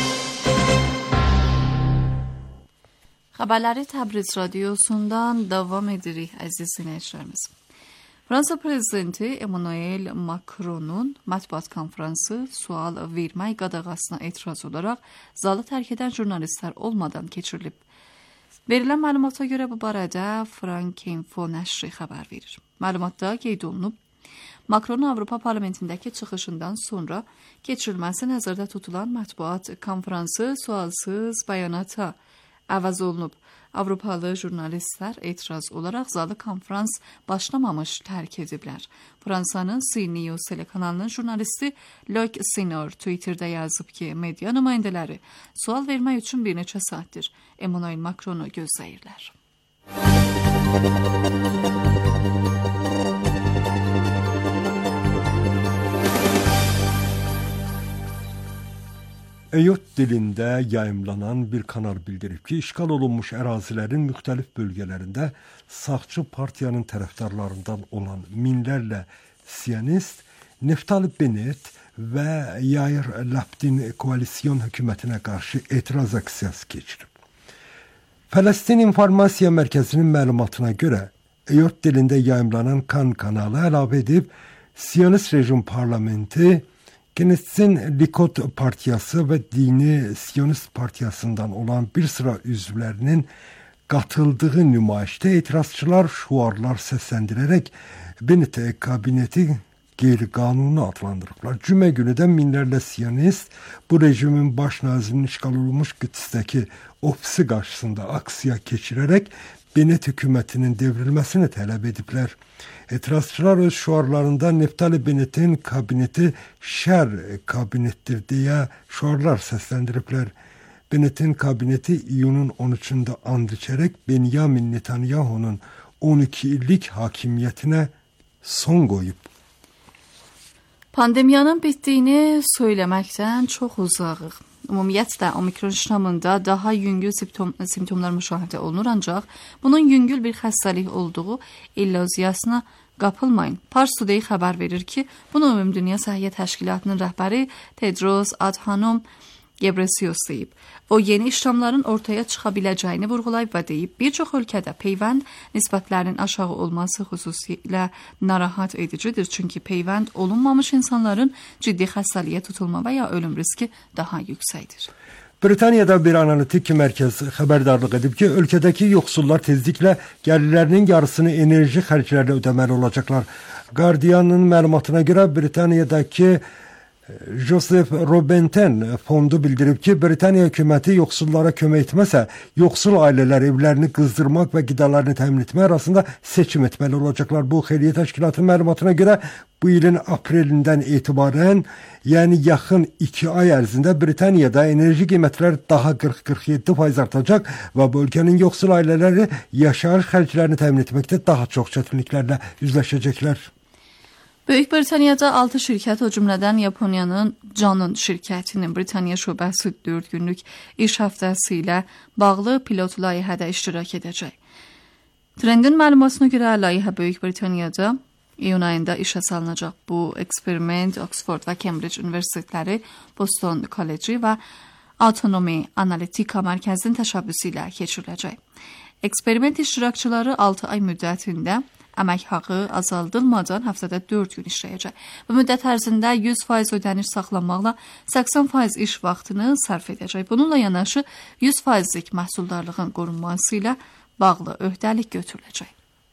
Xəbərləri Təbriz radiosundan davam edirik, əziz dinləyicilərimiz. Fransa prezidenti Emmanuel Macron'un mətbuat konfransı sual vermək qadağasına etiraz olaraq zalı tərk edən jurnalistlər olmadan keçirilib. Verilən məlumata görə bu barədə Frank-Info nəşri xəbər verir. Məlumatda qeyd olunub, Macron'un Avropa parlamentindəki çıxışından sonra keçirilməsi nəzərdə tutulan mətbuat konfransı sualsız bəyanata əvəz olunub. Avropalı jurnalistlər etiraz olaraq zalı konferans başlamamış tərk ediblər. Fransanın C News telekanalının jurnalisti Luc Sinor Twitter'da yazıb ki, media nümayəndələri sual vermək üçün bir neçə saatdir Emmanuel Macron'u gözləyirlər. Eyot dilində yayımlanan bir kanal bildirib ki, işğal olunmuş ərazilərin müxtəlif bölgələrində sağçı partiyanın tərəfdarlarından olan minlərlə siyonist Naftali Bennett və Yair Lapidin koalisyon hökumətinə qarşı etiraz aksiyası keçirib. Fələstin İnformasiya Mərkəzinin məlumatına görə, Eyot dilində yayımlanan Kan kanalı əlavə edib, Siyonist rejim parlamenti Knessetin Likod partiyası və Dini Siyonist partiyasından olan bir sıra üzvlərinin qatıldığı nümayişdə etirazçılar şuarlar səsləndirərək Bennett kabineti qeyri-qanuni adlandırıblar. Cümə günü də minlərlə siyonist bu rejimin baş nazirinin işğal olunmuş Qüdsdəki ofisi qarşısında aksiya keçirərək Bennett hökumətinin devrilməsini tələb ediblər. Etirazçılar öz şuarlarında Naftali Bennett'in kabineti şər kabinettir deyə şuarlar səsləndiriblər. Bennett'in kabineti iyunun on üçündə and içərək Benyamin Netanyahu'nun on iki illik hakimiyyətinə son qoyub. Pandemiyanın bitdiyini söyləməkdən çox uzağıq. Ümumiyyətlə, omikron ştamında daha yüngül simptom, simptomlar müşahidə olunur, ancaq bunun yüngül bir xəstəlik olduğu illüziyasına qapılmayın. Pars Today xəbər verir ki, bunu Ümumdünya Səhiyyə Təşkilatının rəhbəri Tedros Adhanom Ghebreyesus deyib. O yeni işlemlerin ortaya çıxa biləcəyini vurğulayıb və deyib, bir çox ölkədə peyvənd nisbətlərinin aşağı olması xüsusilə narahat edicidir. Çünki peyvənd olunmamış insanların ciddi xəstəliyə tutulma və ya ölüm riski daha yüksəkdir. Britaniyada bir analitik mərkəz xəbərdarlıq edib ki, ölkədəki yoxsullar tezliklə gəlirlərinin yarısını enerji xərclərinə ödəməli olacaqlar. Guardian'ın məlumatına görə Britaniyadakı Joseph Robenten fondu bildirib ki, Britaniya hökuməti yoxsullara kömək etməsə, yoxsul ailələr evlərini qızdırmaq və qidalarını təmin etmək arasında seçim etməli olacaqlar. Bu xeyriyyə təşkilatının məlumatına görə bu ilin aprelindən etibarən, yəni yaxın iki ay ərzində Britaniyada enerji qiymətləri daha qırx qırx yeddi faiz artacaq və bu ölkənin yoxsul ailələri yaşayış xərclərini təmin etməkdə daha çox çətinliklərlə üzləşəcəklər. Böyük Britaniyada altı şirkət, o cümlədən Yaponiyanın Canon şirkətinin Britaniya şöbəsi dörd günlük iş həftəsi ilə bağlı pilot layihədə iştirak edəcək. Trendin məlumatına görə layihə Böyük Britaniyada iyun ayında işə salınacaq. Bu eksperiment Oxford və Cambridge Universitetləri, Boston College və Autonomy Analitika Mərkəzinin təşəbbüsü ilə keçiriləcək. Eksperiment iştirakçıları altı ay müddətində əmək haqqı azaldılmadan həftədə dörd gün işləyəcək. Bu müddət ərzində yüz faiz ödəniş saxlanmaqla səksən faiz iş vaxtını sərf edəcək. Bununla yanaşı yüz faizlik məhsuldarlığın qorunması ilə bağlı öhdəlik götürüləcək.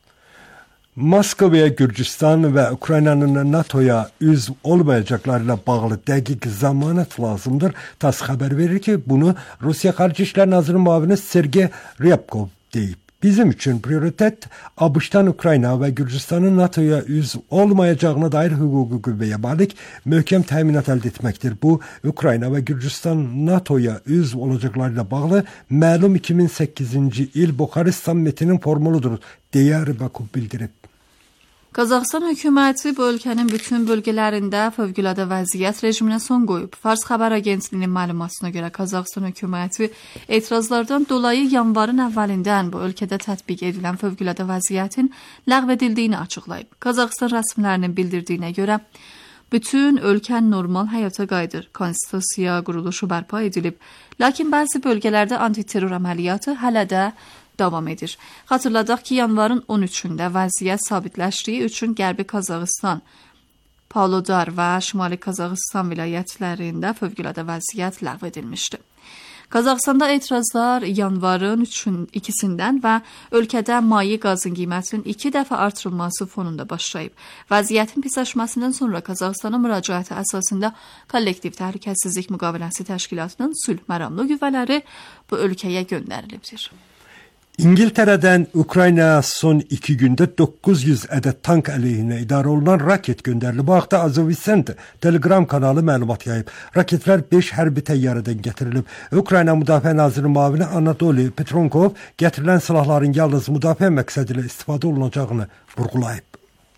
Moskovaya Gürcistan və Ukraynanın NATOya üzv olmayacaqları ilə bağlı dəqiq zamanət lazımdır. TASS xəbər verir ki, bunu Rusiya Xarici İşlər Naziri müavini Sergey Ryabkov deyib. Bizim üçün prioritet ABŞ-dan Ukrayna və Gürcistanın NATOya üzv olmayacağına dair hüquqi qüvvəyə malik möhkəm təminat əldə etməkdir. Bu, Ukrayna və Gürcistan NATOya üzv olacaqları ilə bağlı məlum iki min səkkizinci il Buxarest sammitinin formuludur, deyə Rybakov bildirib. Qazaxıstan hökuməti bu ölkənin bütün bölgələrində fövqəladə vəziyyət rejiminə son qoyub. Fars xəbər agentliyinin məlumatına görə Qazaxıstan hökuməti etirazlardan dolayı yanvarın əvvəlindən bu ölkədə tətbiq edilən fövqəladə vəziyyətin ləğv edildiyini açıqlayıb. Qazaxıstan rəsmilərinin bildirdiyinə görə bütün ölkə normal həyata qayıdır. Konstitusiya quruluşu bərpa edilib. Lakin bəzi bölgələrdə antiterror əməliyyatı hələ də davam edir. Xatırladaq ki, yanvarın on üçündə vəziyyət sabitləşdiyi üçün Qərbi Qazaxıstan, Pavlodar və Şimali Qazaxıstan vilayətlərində fövqəladə vəziyyət ləğv edilmişdi. Qazaxıstanda etirazlar yanvarın ikisindən və ölkədə maye qazın qiymətinin iki dəfə artırılması fonunda başlayıb. Vəziyyətin pisləşməsindən sonra Qazaxıstana müraciəti əsasında kollektiv təhlükəsizlik müqaviləsi təşkilatının sülh məramlı qüvvələri bu ölkəyə göndərilibdir. İngiltərədən Ukraynaya son iki gündə doqquz yüz ədəd tank əleyhinə idarə olunan raket göndərilib. Bu haqda Azovissent Telegram kanalı məlumat yayıb. Raketlər beş hərbi təyyarədən gətirilib. Ukrayna Müdafiə Naziri müavini Anatoli Petronkov gətirilən silahların yalnız müdafiə məqsədi ilə istifadə olunacağını vurğulayıb.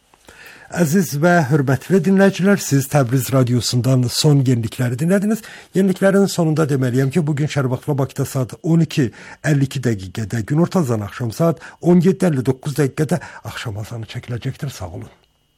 Əziz və hörmətli dinləyicilər, siz Təbriz radiosundan son yenilikləri dinlədiniz. Yeniliklərin sonunda deməliyəm ki, bugün şəhər vaxtı Bakıda saat on iki əlli iki dəqiqədə, günortadan axşam saat on yeddi əlli doqquz dəqiqədə axşam azanı çəkiləcəkdir. Sağ olun.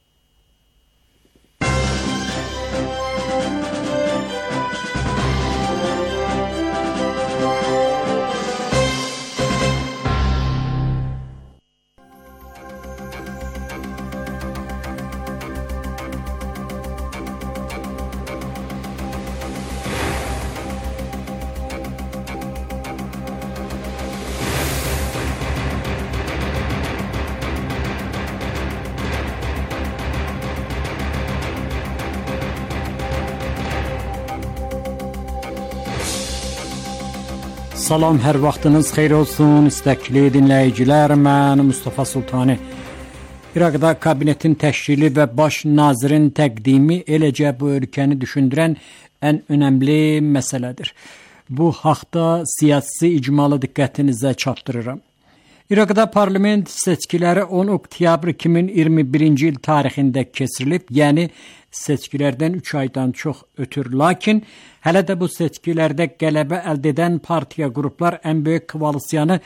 Salam, hər vaxtınız xeyir olsun, istəkli dinləyicilər, mən Mustafa Sultani. İraqda kabinetin təşkili və baş nazirin təqdimi eləcə bu ölkəni düşündürən ən önəmli məsələdir. Bu haqda siyasi icmalı diqqətinizə çatdırıram. İraqda parlament seçkiləri on oktyabr iki min iyirmi birinci il tarixində keçirilib, yəni seçkilərdən üç aydan çox ötür. Lakin hələ də bu seçkilərdə qələbə əldə edən partiya qruplar ən böyük koalisiyanı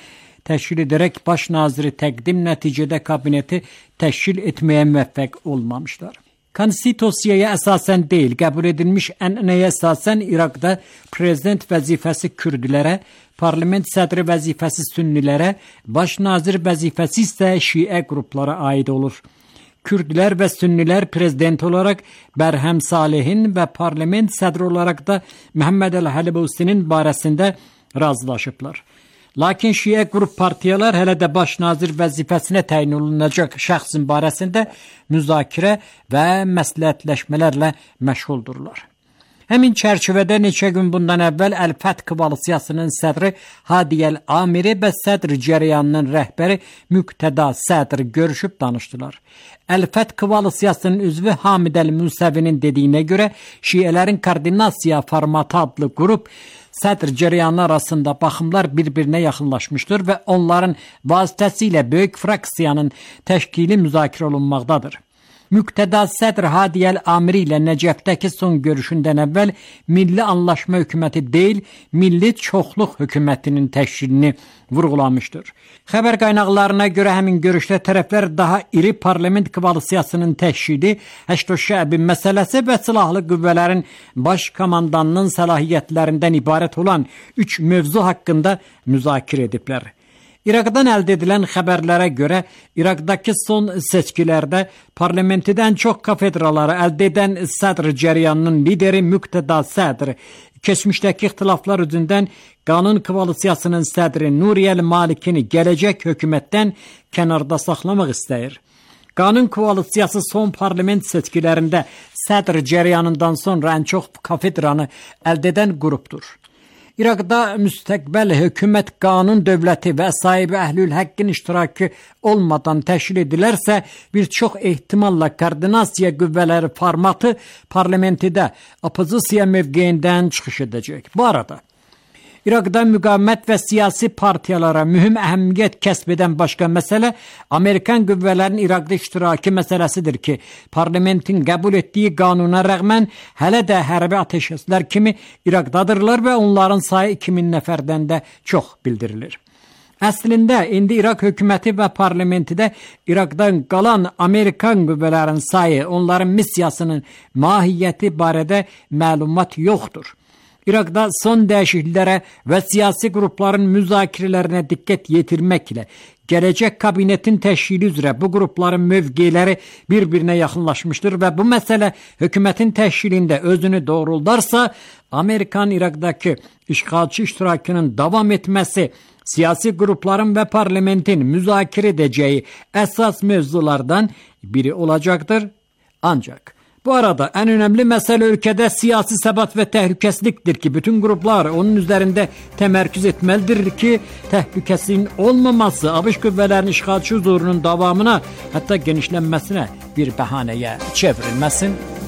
təşkil edərək baş naziri təqdim nəticədə kabineti təşkil etməyə müvəffəq olmamışlar. Konstitusiyaya əsasən deyil, qəbul edilmiş ənənəyə əsasən İraqda prezident vəzifəsi kürdlərə, parlament sədri vəzifəsi sünnilərə, baş nazir vəzifəsi isə şiə qruplara aid olur. Kürdlər və sünnilər prezident olaraq Bərhəm Salihin və parlament sədri olaraq da Məhəmməd Əl-Həlibusinin barəsində razılaşıblar. Lakin şiə qrup partiyalar hələ də baş nazir vəzifəsinə təyin olunacaq şəxsin barəsində müzakirə və məsləhətləşmələrlə məşğuldurlar. Həmin çərçivədə neçə gün bundan əvvəl Əl-Fəth koalisiyasının sədri Hadiyəl Amiri və sədr cərəyanının rəhbəri Müqtəda Sədr görüşüb danışdılar. Əl-Fəth koalisiyasının üzvü Hamid Əl-Musəvinin dediyinə görə şiələrin koordinasiya formatı adlı qrup sədr cərəyanı arasında baxımlar bir-birinə yaxınlaşmışdır və onların vasitəsilə böyük fraksiyanın təşkili müzakirə olunmaqdadır. Müqtəda Sədr Hadiyəl Amiri ilə Nəcəfdəki son görüşündən əvvəl milli anlaşma hökuməti deyil, milli çoxluq hökumətinin təşkilini vurğulamışdır. Xəbər qaynaqlarına görə həmin görüşdə tərəflər daha iri parlament koalisiyasının təşkili, Həşd Şəbi məsələsi və silahlı qüvvələrin baş komandanının səlahiyyətlərindən ibarət olan üç mövzu haqqında müzakirə ediblər. İraqdan əldə edilən xəbərlərə görə İraqdakı son seçkilərdə parlamentidən çox kafedraları əldə edən sədr cərəyanının lideri Müqtəda Sədr keçmişdəki ixtilaflar üzündən qanun koalisiyasının sədri Nuriyəl Malikini gələcək hökumətdən kənarda saxlamaq istəyir. Qanun koalisiyası son parlament seçkilərində sədr cərəyanından sonra ən çox kafedranı əldə edən qrupdur. İraqda müstəqbəl hökumət qanun dövləti və sahibi əhlül həqqin iştirakı olmadan təşkil edilərsə, bir çox ehtimalla koordinasiya qüvvələri formatı parlamentidə opozisiya mövqeyindən çıxış edəcək. Bu arada İraqda müqavimət və siyasi partiyalara mühüm əhəmiyyət kəsb edən başqa məsələ Amerikan qüvvələrinin İraqda iştirakı məsələsidir ki, parlamentin qəbul etdiyi qanuna rəğmən hələ də hərbi ateşkəslər kimi İraqdadırlar və onların sayı iki min nəfərdən də çox bildirilir. Əslində, indi İraq hökuməti və parlamentidə İraqdan qalan Amerikan qüvvələrin sayı, onların missiyasının mahiyyəti barədə məlumat yoxdur. İraqda son dəyişikliklərə və siyasi qrupların müzakirələrinə diqqət yetirməklə gələcək kabinetin təşkili üzrə bu qrupların mövqeləri bir-birinə yaxınlaşmışdır və bu məsələ hökumətin təşkilində özünü doğruldarsa, Amerikan İraqdakı işğalçı iştirakının davam etməsi siyasi qrupların və parlamentin müzakirə edəcəyi əsas mövzulardan biri olacaqdır. Ancaq bu arada ən önəmli məsələ ölkədə siyasi səbat və təhlükəsizlikdir ki, bütün qruplar onun üzərində təmərküz etməlidir ki, təhlükəsizliyin olmaması ABŞ qüvvələrinin işğalçı hüzurunun davamına, hətta genişlənməsinə bir bəhanəyə çevrilməsin.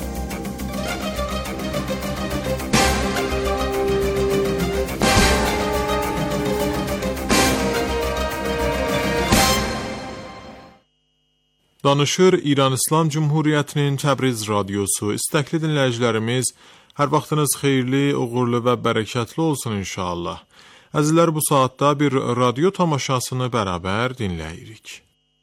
Danışır İran İslam Cumhuriyyətinin Təbriz radiosu. İstəkli dinləyicilərimiz, hər vaxtınız xeyirli, uğurlu və bərəkətli olsun inşallah. Əzizlər, bu saatda bir radio tamaşasını bərabər dinləyirik.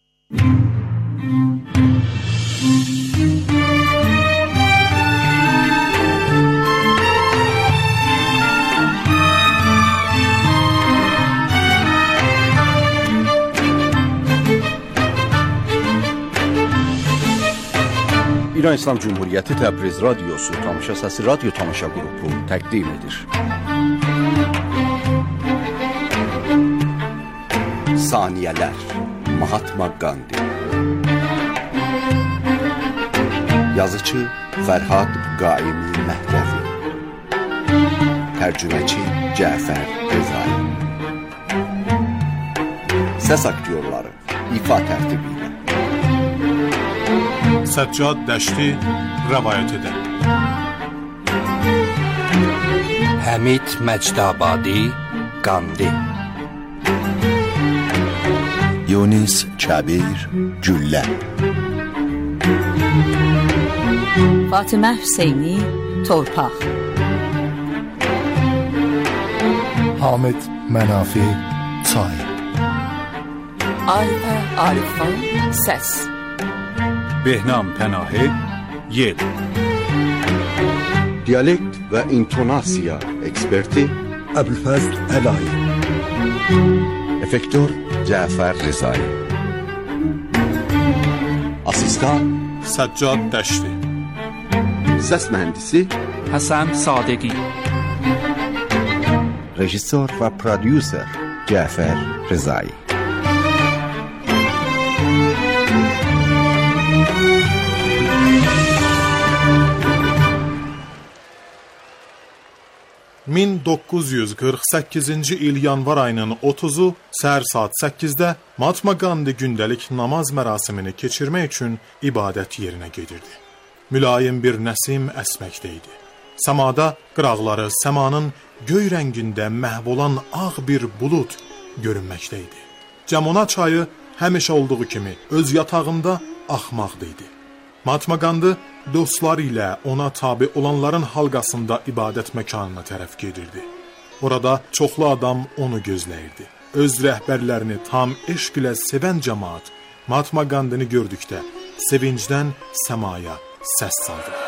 İran İslam Cumhuriyyəti Təbriz radiosu tamaşa səsi radyo tamaşa qrupu təqdim edir. Saniyələr Mahatma Gandhi. Yazıcı Fərhad Qaimi Məhdəvi. Tərcüməçi Cəfər Rızai. Səs aktyorları ifa tərtibi ilə Səccad Dəşti rəvayət edən, Həmid Məcdabadi Qandi, Yunis Kəbir Güllə, Fatimə Hüseyni Torpaq, Hamid Mənafi Çay, Arifə Arifan səs. Behnam Pənahi Yel. Diyalekt və intonasiya eksperti Əbülfəzl Əlayi. Efektör Cəfər Rızai. Asistan Səccad Dəşti. Səs mühəndisi Həsən Sadəqi. Rejissor və prodüser Cəfər Rızai. min doqquz yüz qırx səkkizinci il yanvar ayının otuzu səhər saat səkkizdə Mahatma Gandhi gündəlik namaz mərasimini keçirmək üçün ibadət yerinə gedirdi. Mülayim bir nəsim əsməkdəydi. Səmada qıraqları səmanın göy rəngində məhv olan ağ bir bulud görünməkdəydi. Camuna çayı həmişə olduğu kimi öz yatağında axmaqdaydı. Mahatma Gandhi dostları ilə ona tabi olanların halqasında ibadət məkanına tərəf gedirdi. Orada çoxlu adam onu gözləyirdi. Öz rəhbərlərini tam eşq ilə sevən cəmaat Mahatma Gandhini gördükdə sevincdən səmaya səs saldılar.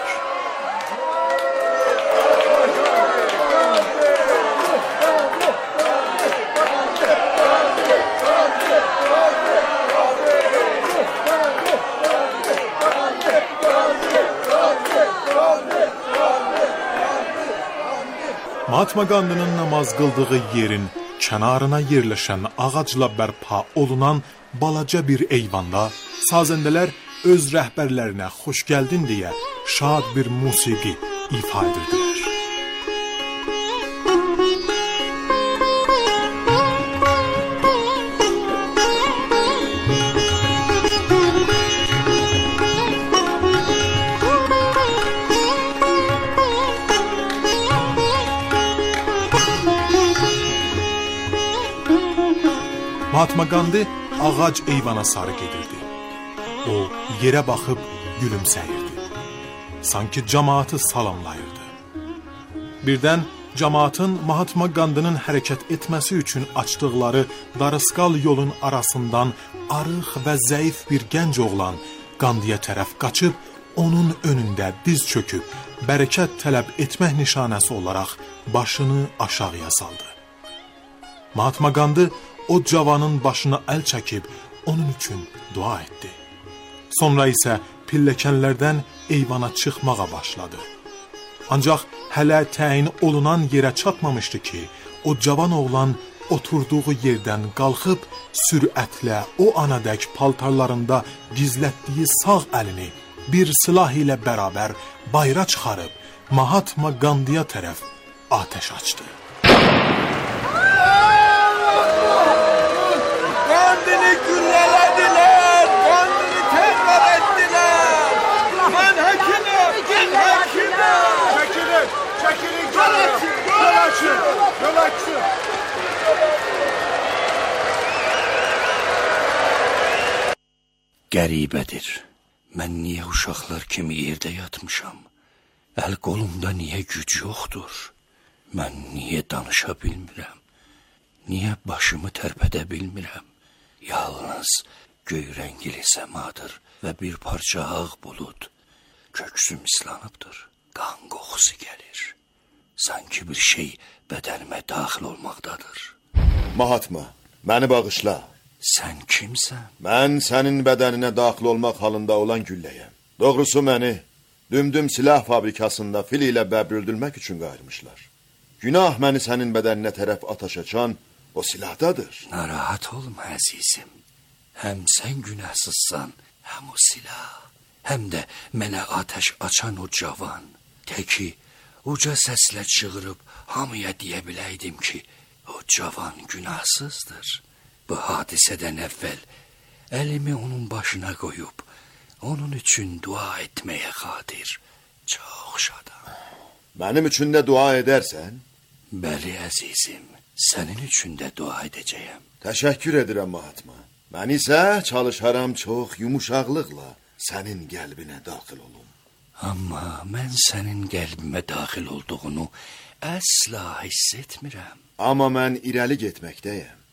Mahatma Gandhinin namaz qıldığı yerin kənarına yerləşən ağacla bərpa olunan balaca bir eyvanda sazəndələr öz rəhbərlərinə xoş gəldin deyə şad bir musiqi ifa edirdilər. Mahatma Gandhi ağac eyvana sarı gedirdi. O yerə baxıb gülümsəyirdi. Sanki cəmaatı salamlayırdı. Birdən cəmaatın Mahatma Gandhinin hərəkət etməsi üçün açdıqları darısqal yolun arasından arıq və zəif bir gənc oğlan Gandhiyə tərəf qaçıb onun önündə diz çöküb bərəkət tələb etmək nişanəsi olaraq başını aşağıya saldı. Mahatma Gandhi o cavanın başına əl çəkib onun üçün dua etdi. Sonra isə pilləkənlərdən eyvana çıxmağa başladı. Ancaq hələ təyin olunan yerə çatmamışdı ki, o cavan oğlan oturduğu yerdən qalxıb sürətlə o anadək paltarlarında gizlətdiyi sağ əlini bir silah ilə bərabər bayra çıxarıb Mahatma Gandhiyə tərəf atəş açdı. Gandhini güllələdilər, Gandhini terror etdilər. Mən həkimim, mən həkimim. Çəkilin, çəkilin, yol açın, yol açın, yol açın. Qəribədir. Mən niyə uşaqlar kimi yerdə yatmışam? Əl qolumda niyə güc yoxdur? Mən niyə danışa bilmirəm? Niyə başımı tərpədə bilmirəm? Yalnız göy rəngli səmadır və bir parça ağ bulud. Köksüm islanıbdır, qan qoxusu gəlir. Sanki bir şey bədənimə daxil olmaqdadır. Mahatma, məni bağışla. Sən kimsən? Mən sənin bədəninə daxil olmaq halında olan gülləyəm. Doğrusu məni dümdüm silah fabrikasında fil ilə bəbrüldülmək üçün qayırmışlar. Günah məni sənin bədəninə tərəf ataş açan o silahdadır. Narahat olma əzizim. Həm sən günahsızsan, həm o silah. Həm də mənə atəş açan o cavan. Təki uca səslə çığırıb hamıya deyə biləydim ki, o cavan günahsızdır. Bu hadisədən əvvəl əlimi onun başına qoyub, onun üçün dua etməyə xatir çox şadam. Mənim üçün də dua edərsən? Bəli əzizim, sənin üçün də dua edəcəyəm. Təşəkkür edirəm Mahatma. Mən isə çalışaram çox yumuşaqlıqla sənin qəlbinə daxil olum. Amma mən sənin qəlbimə daxil olduğunu əsla hiss etmirəm. Amma mən irəli getməkdəyəm.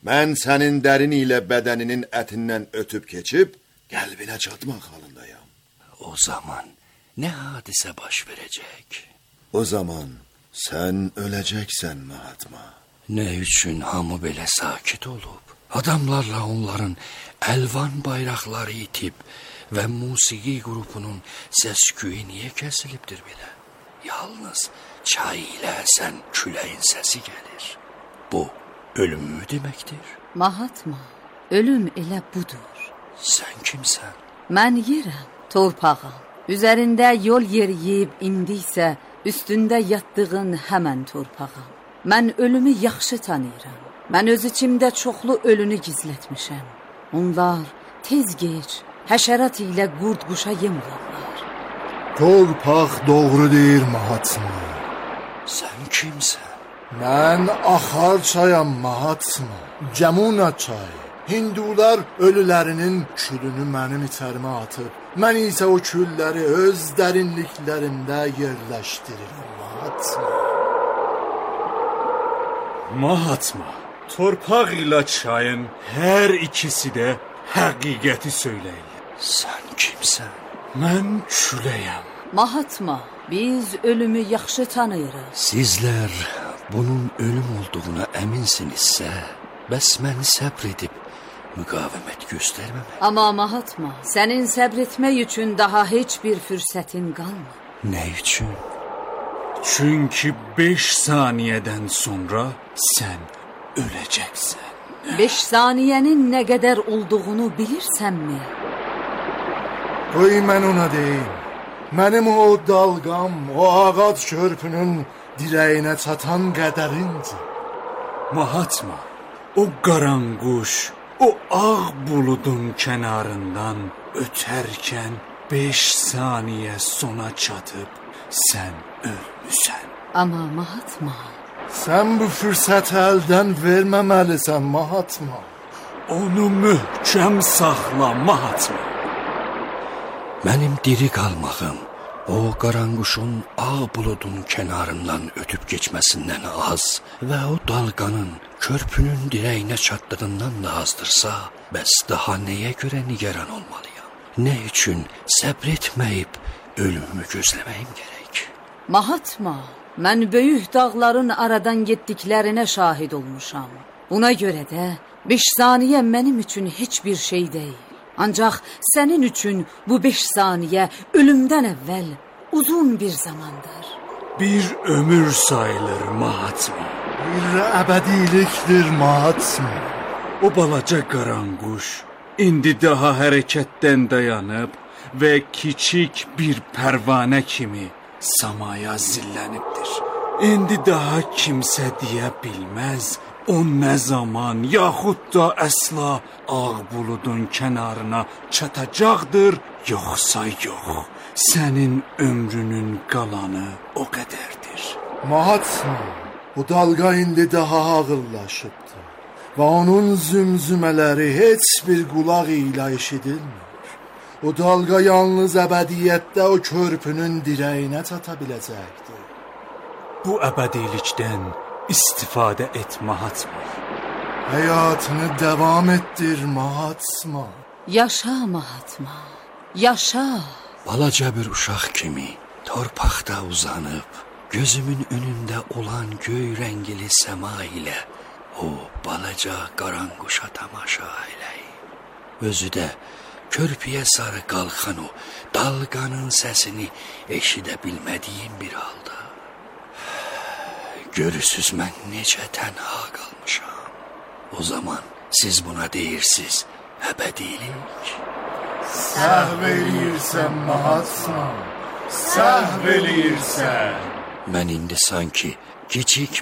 Mən sənin dərin ilə bədəninin ətindən ötüb keçib, qəlbinə çatmaq halındayam. O zaman nə hadisə baş verəcək? O zaman sən öləcəksən Mahatma. Nə üçün hamı belə sakit olub? Adamlarla onların əlvan bayraqları itib və musiqi qrupunun səs-küyü niyə kəsilibdir belə? Yalnız çay ilə əsən küləyin səsi gəlir. Bu ölümü deməkdir. Mahatma, ölüm elə budur. Sən kimsən? Mən yerəm, torpağım. Üzərində yol yeriyib indi isə üstündə yatdığın həmən torpağım. Mən ölümü yaxşı tanıyıram. Mən öz içimdə çoxlu ölünü gizlətmişəm. Onlar tez geç, həşərat ilə qurd quşa yem olarlar. Torpaq doğru deyir Mahatma. Sən kimsən? Mən axar çayam Mahatma. Camuna çay. Hindular ölülərinin külünü mənim içərimə atıb. Mən isə o külləri öz dərinliklərimdə yerləşdirirəm Mahatma. Mahatma, torpaq ilə çayın hər ikisi də həqiqəti söyləyir. Sən kimsən? Mən küləyəm. Mahatma, biz ölümü yaxşı tanıyırıq. Sizlər bunun ölüm olduğuna əminsinizsə, bəs mən səbr edib müqavimət göstərməmək. Amma Mahatma, sənin səbr etmək üçün daha heç bir fürsətin qalmır. Nə üçün? Çünki beş saniyədən sonra sən öləcəksən. Beş saniyənin nə qədər olduğunu bilirsənmi? Qoy mən ona deyim. Mənim o dalğam, o ağac körpünün dirəyinə çatan qədərindir. Mahatma, o qaranquş, o ağ buludun kənarından ötərkən beş saniyə sona çatıb sən ölmüsən. Amma Mahatma, sən bu fürsəti əldən verməməlisən Mahatma. Onu möhkəm saxla Mahatma. Mənim diri qalmağım o qaranquşun ağ buludun kənarından ötüb keçməsindən az və o dalğanın körpünün dirəyinə çatdığından da azdırsa, bəs daha nəyə görə nigaran olmalıyam? Nə üçün səbr etməyib ölümümü gözləməyim gərək? Mahatma, mən böyük dağların aradan getdiklərinə şahid olmuşam. Buna görə də beş saniyə mənim üçün heç bir şey deyil. Ancaq sənin üçün bu beş saniyə ölümdən əvvəl uzun bir zamandır. Bir ömür sayılır Mahatma. Bir əbədilikdir Mahatma. O balaca qaranquş indi daha hərəkətdən dayanıb və kiçik bir pərvanə kimi samaya zillənibdir. İndi daha kimsə deyə bilməz, o nə zaman yaxud da əsla ağ buludun kənarına çatacaqdır, yoxsa yox. Sənin ömrünün qalanı o qədərdir. Mahatma, o dalğa indi daha ağırlaşıbdır və onun zümzümələri heç bir qulaq ilə eşidilmir. O dalğa yalnız əbədiyyətdə o körpünün dirəyinə çata biləcəkdir. Bu əbədilikdən istifadə et Mahatma. Həyatını davam etdir Mahatma. Yaşa Mahatma, yaşa. Balaca bir uşaq kimi torpaqda uzanıb, gözümün önündə olan göy rəngli səma ilə o balaca qaranquşa tamaşa eləyim. Özü də körpüyə sarı qalxan o dalğanın səsini eşidə bilmədiyim bir halda. Görürsüz mən necə tənha qalmışam. O zaman siz buna deyirsiniz əbədilik. Səhv eləyirsən Mahatma, səhv eləyirsən. Mən indi sanki kiçik